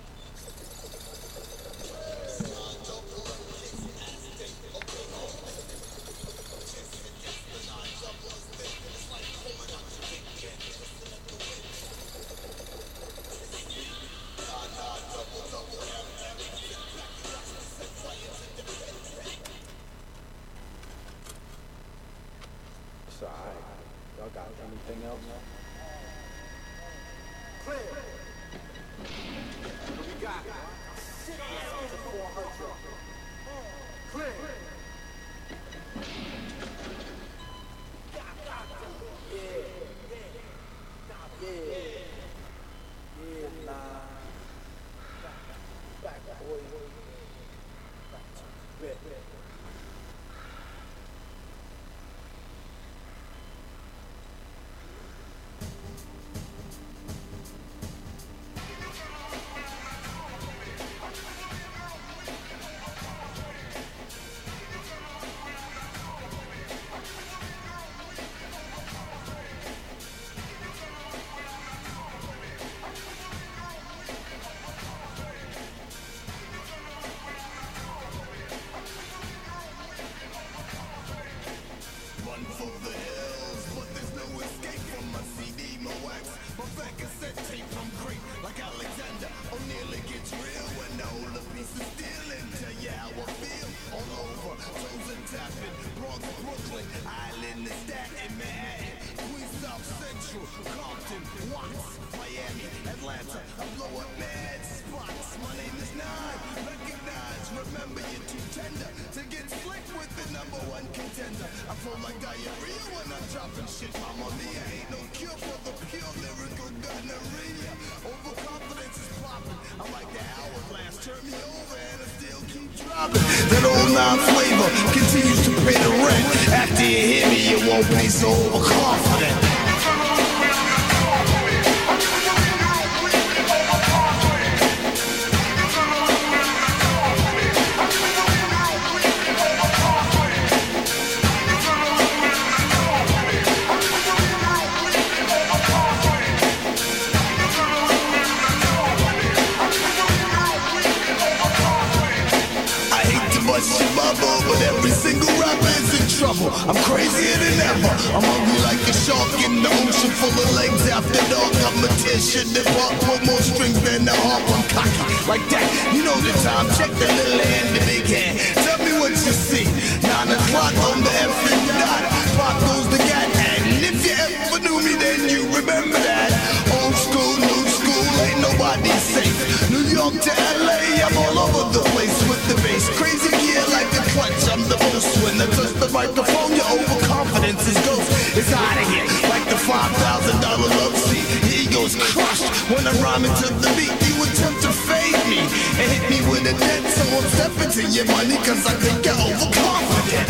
That old nine flavor continues to pay the rent. After you hear me, you won't be so overconfident. But every single rapper is in trouble. I'm crazier than ever. I'm hungry like a shark in the ocean full of legs after dark. I'm a tear shit that pop, put more strings than the harp. I'm cocky like that. You know the time. Check the little hand, the big hand. Tell me what you see. Nine o'clock on the effing dot. Pop goes the gat, and if you ever knew me, then you remember that. Old school, new school, ain't nobody safe. New York to L A, I'm all over the place with the bass. Crazy gear like a clutch, I'm the most. When I touch the microphone, your overconfidence is ghost. It's out of here, like the five thousand dollar love seat. Your ego's crushed when I'm rhyming to the beat. You attempt to fade me and hit me with a dead. So I'm stepping to your money, cause I think you're overconfident.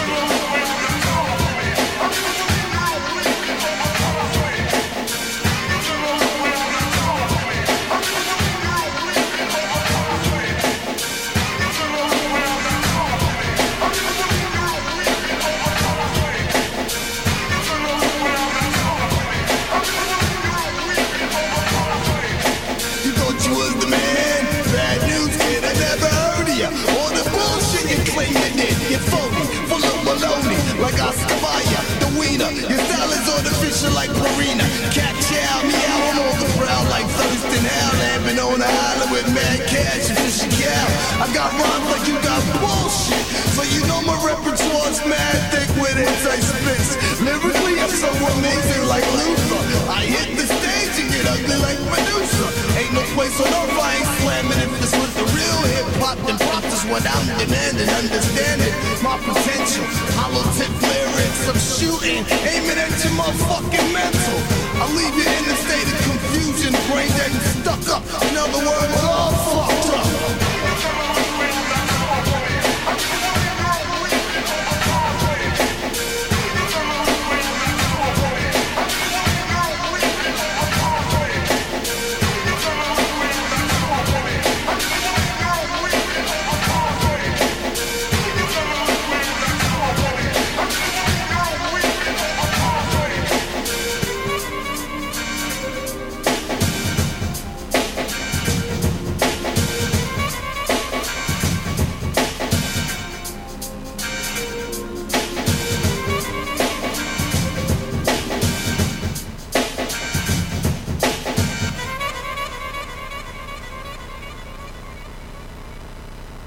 Like Oscar-Mayer, the wiener. Your style is artificial like Purina. Cat chow, meow, I'm on the prowl like Thurston Howell. Lamping on the island with mad cash and fishy cow. I got rhymes like you got bullshit. So you know my repertoire's mad thick with insight spits. Lyrically, I'm so amazing like Luther. I hit the stage and get ugly like Medusa. Ain't no place on earth I ain't slamming if it's with the real hip-hop. Then pop is what I'm demanding. Understand it, my potential. Hollow tip lyrics I'm shooting, aiming at your motherfucking mental. I'll leave you in a state of confusion, brain dead and stuck up. In other words, all fucked up.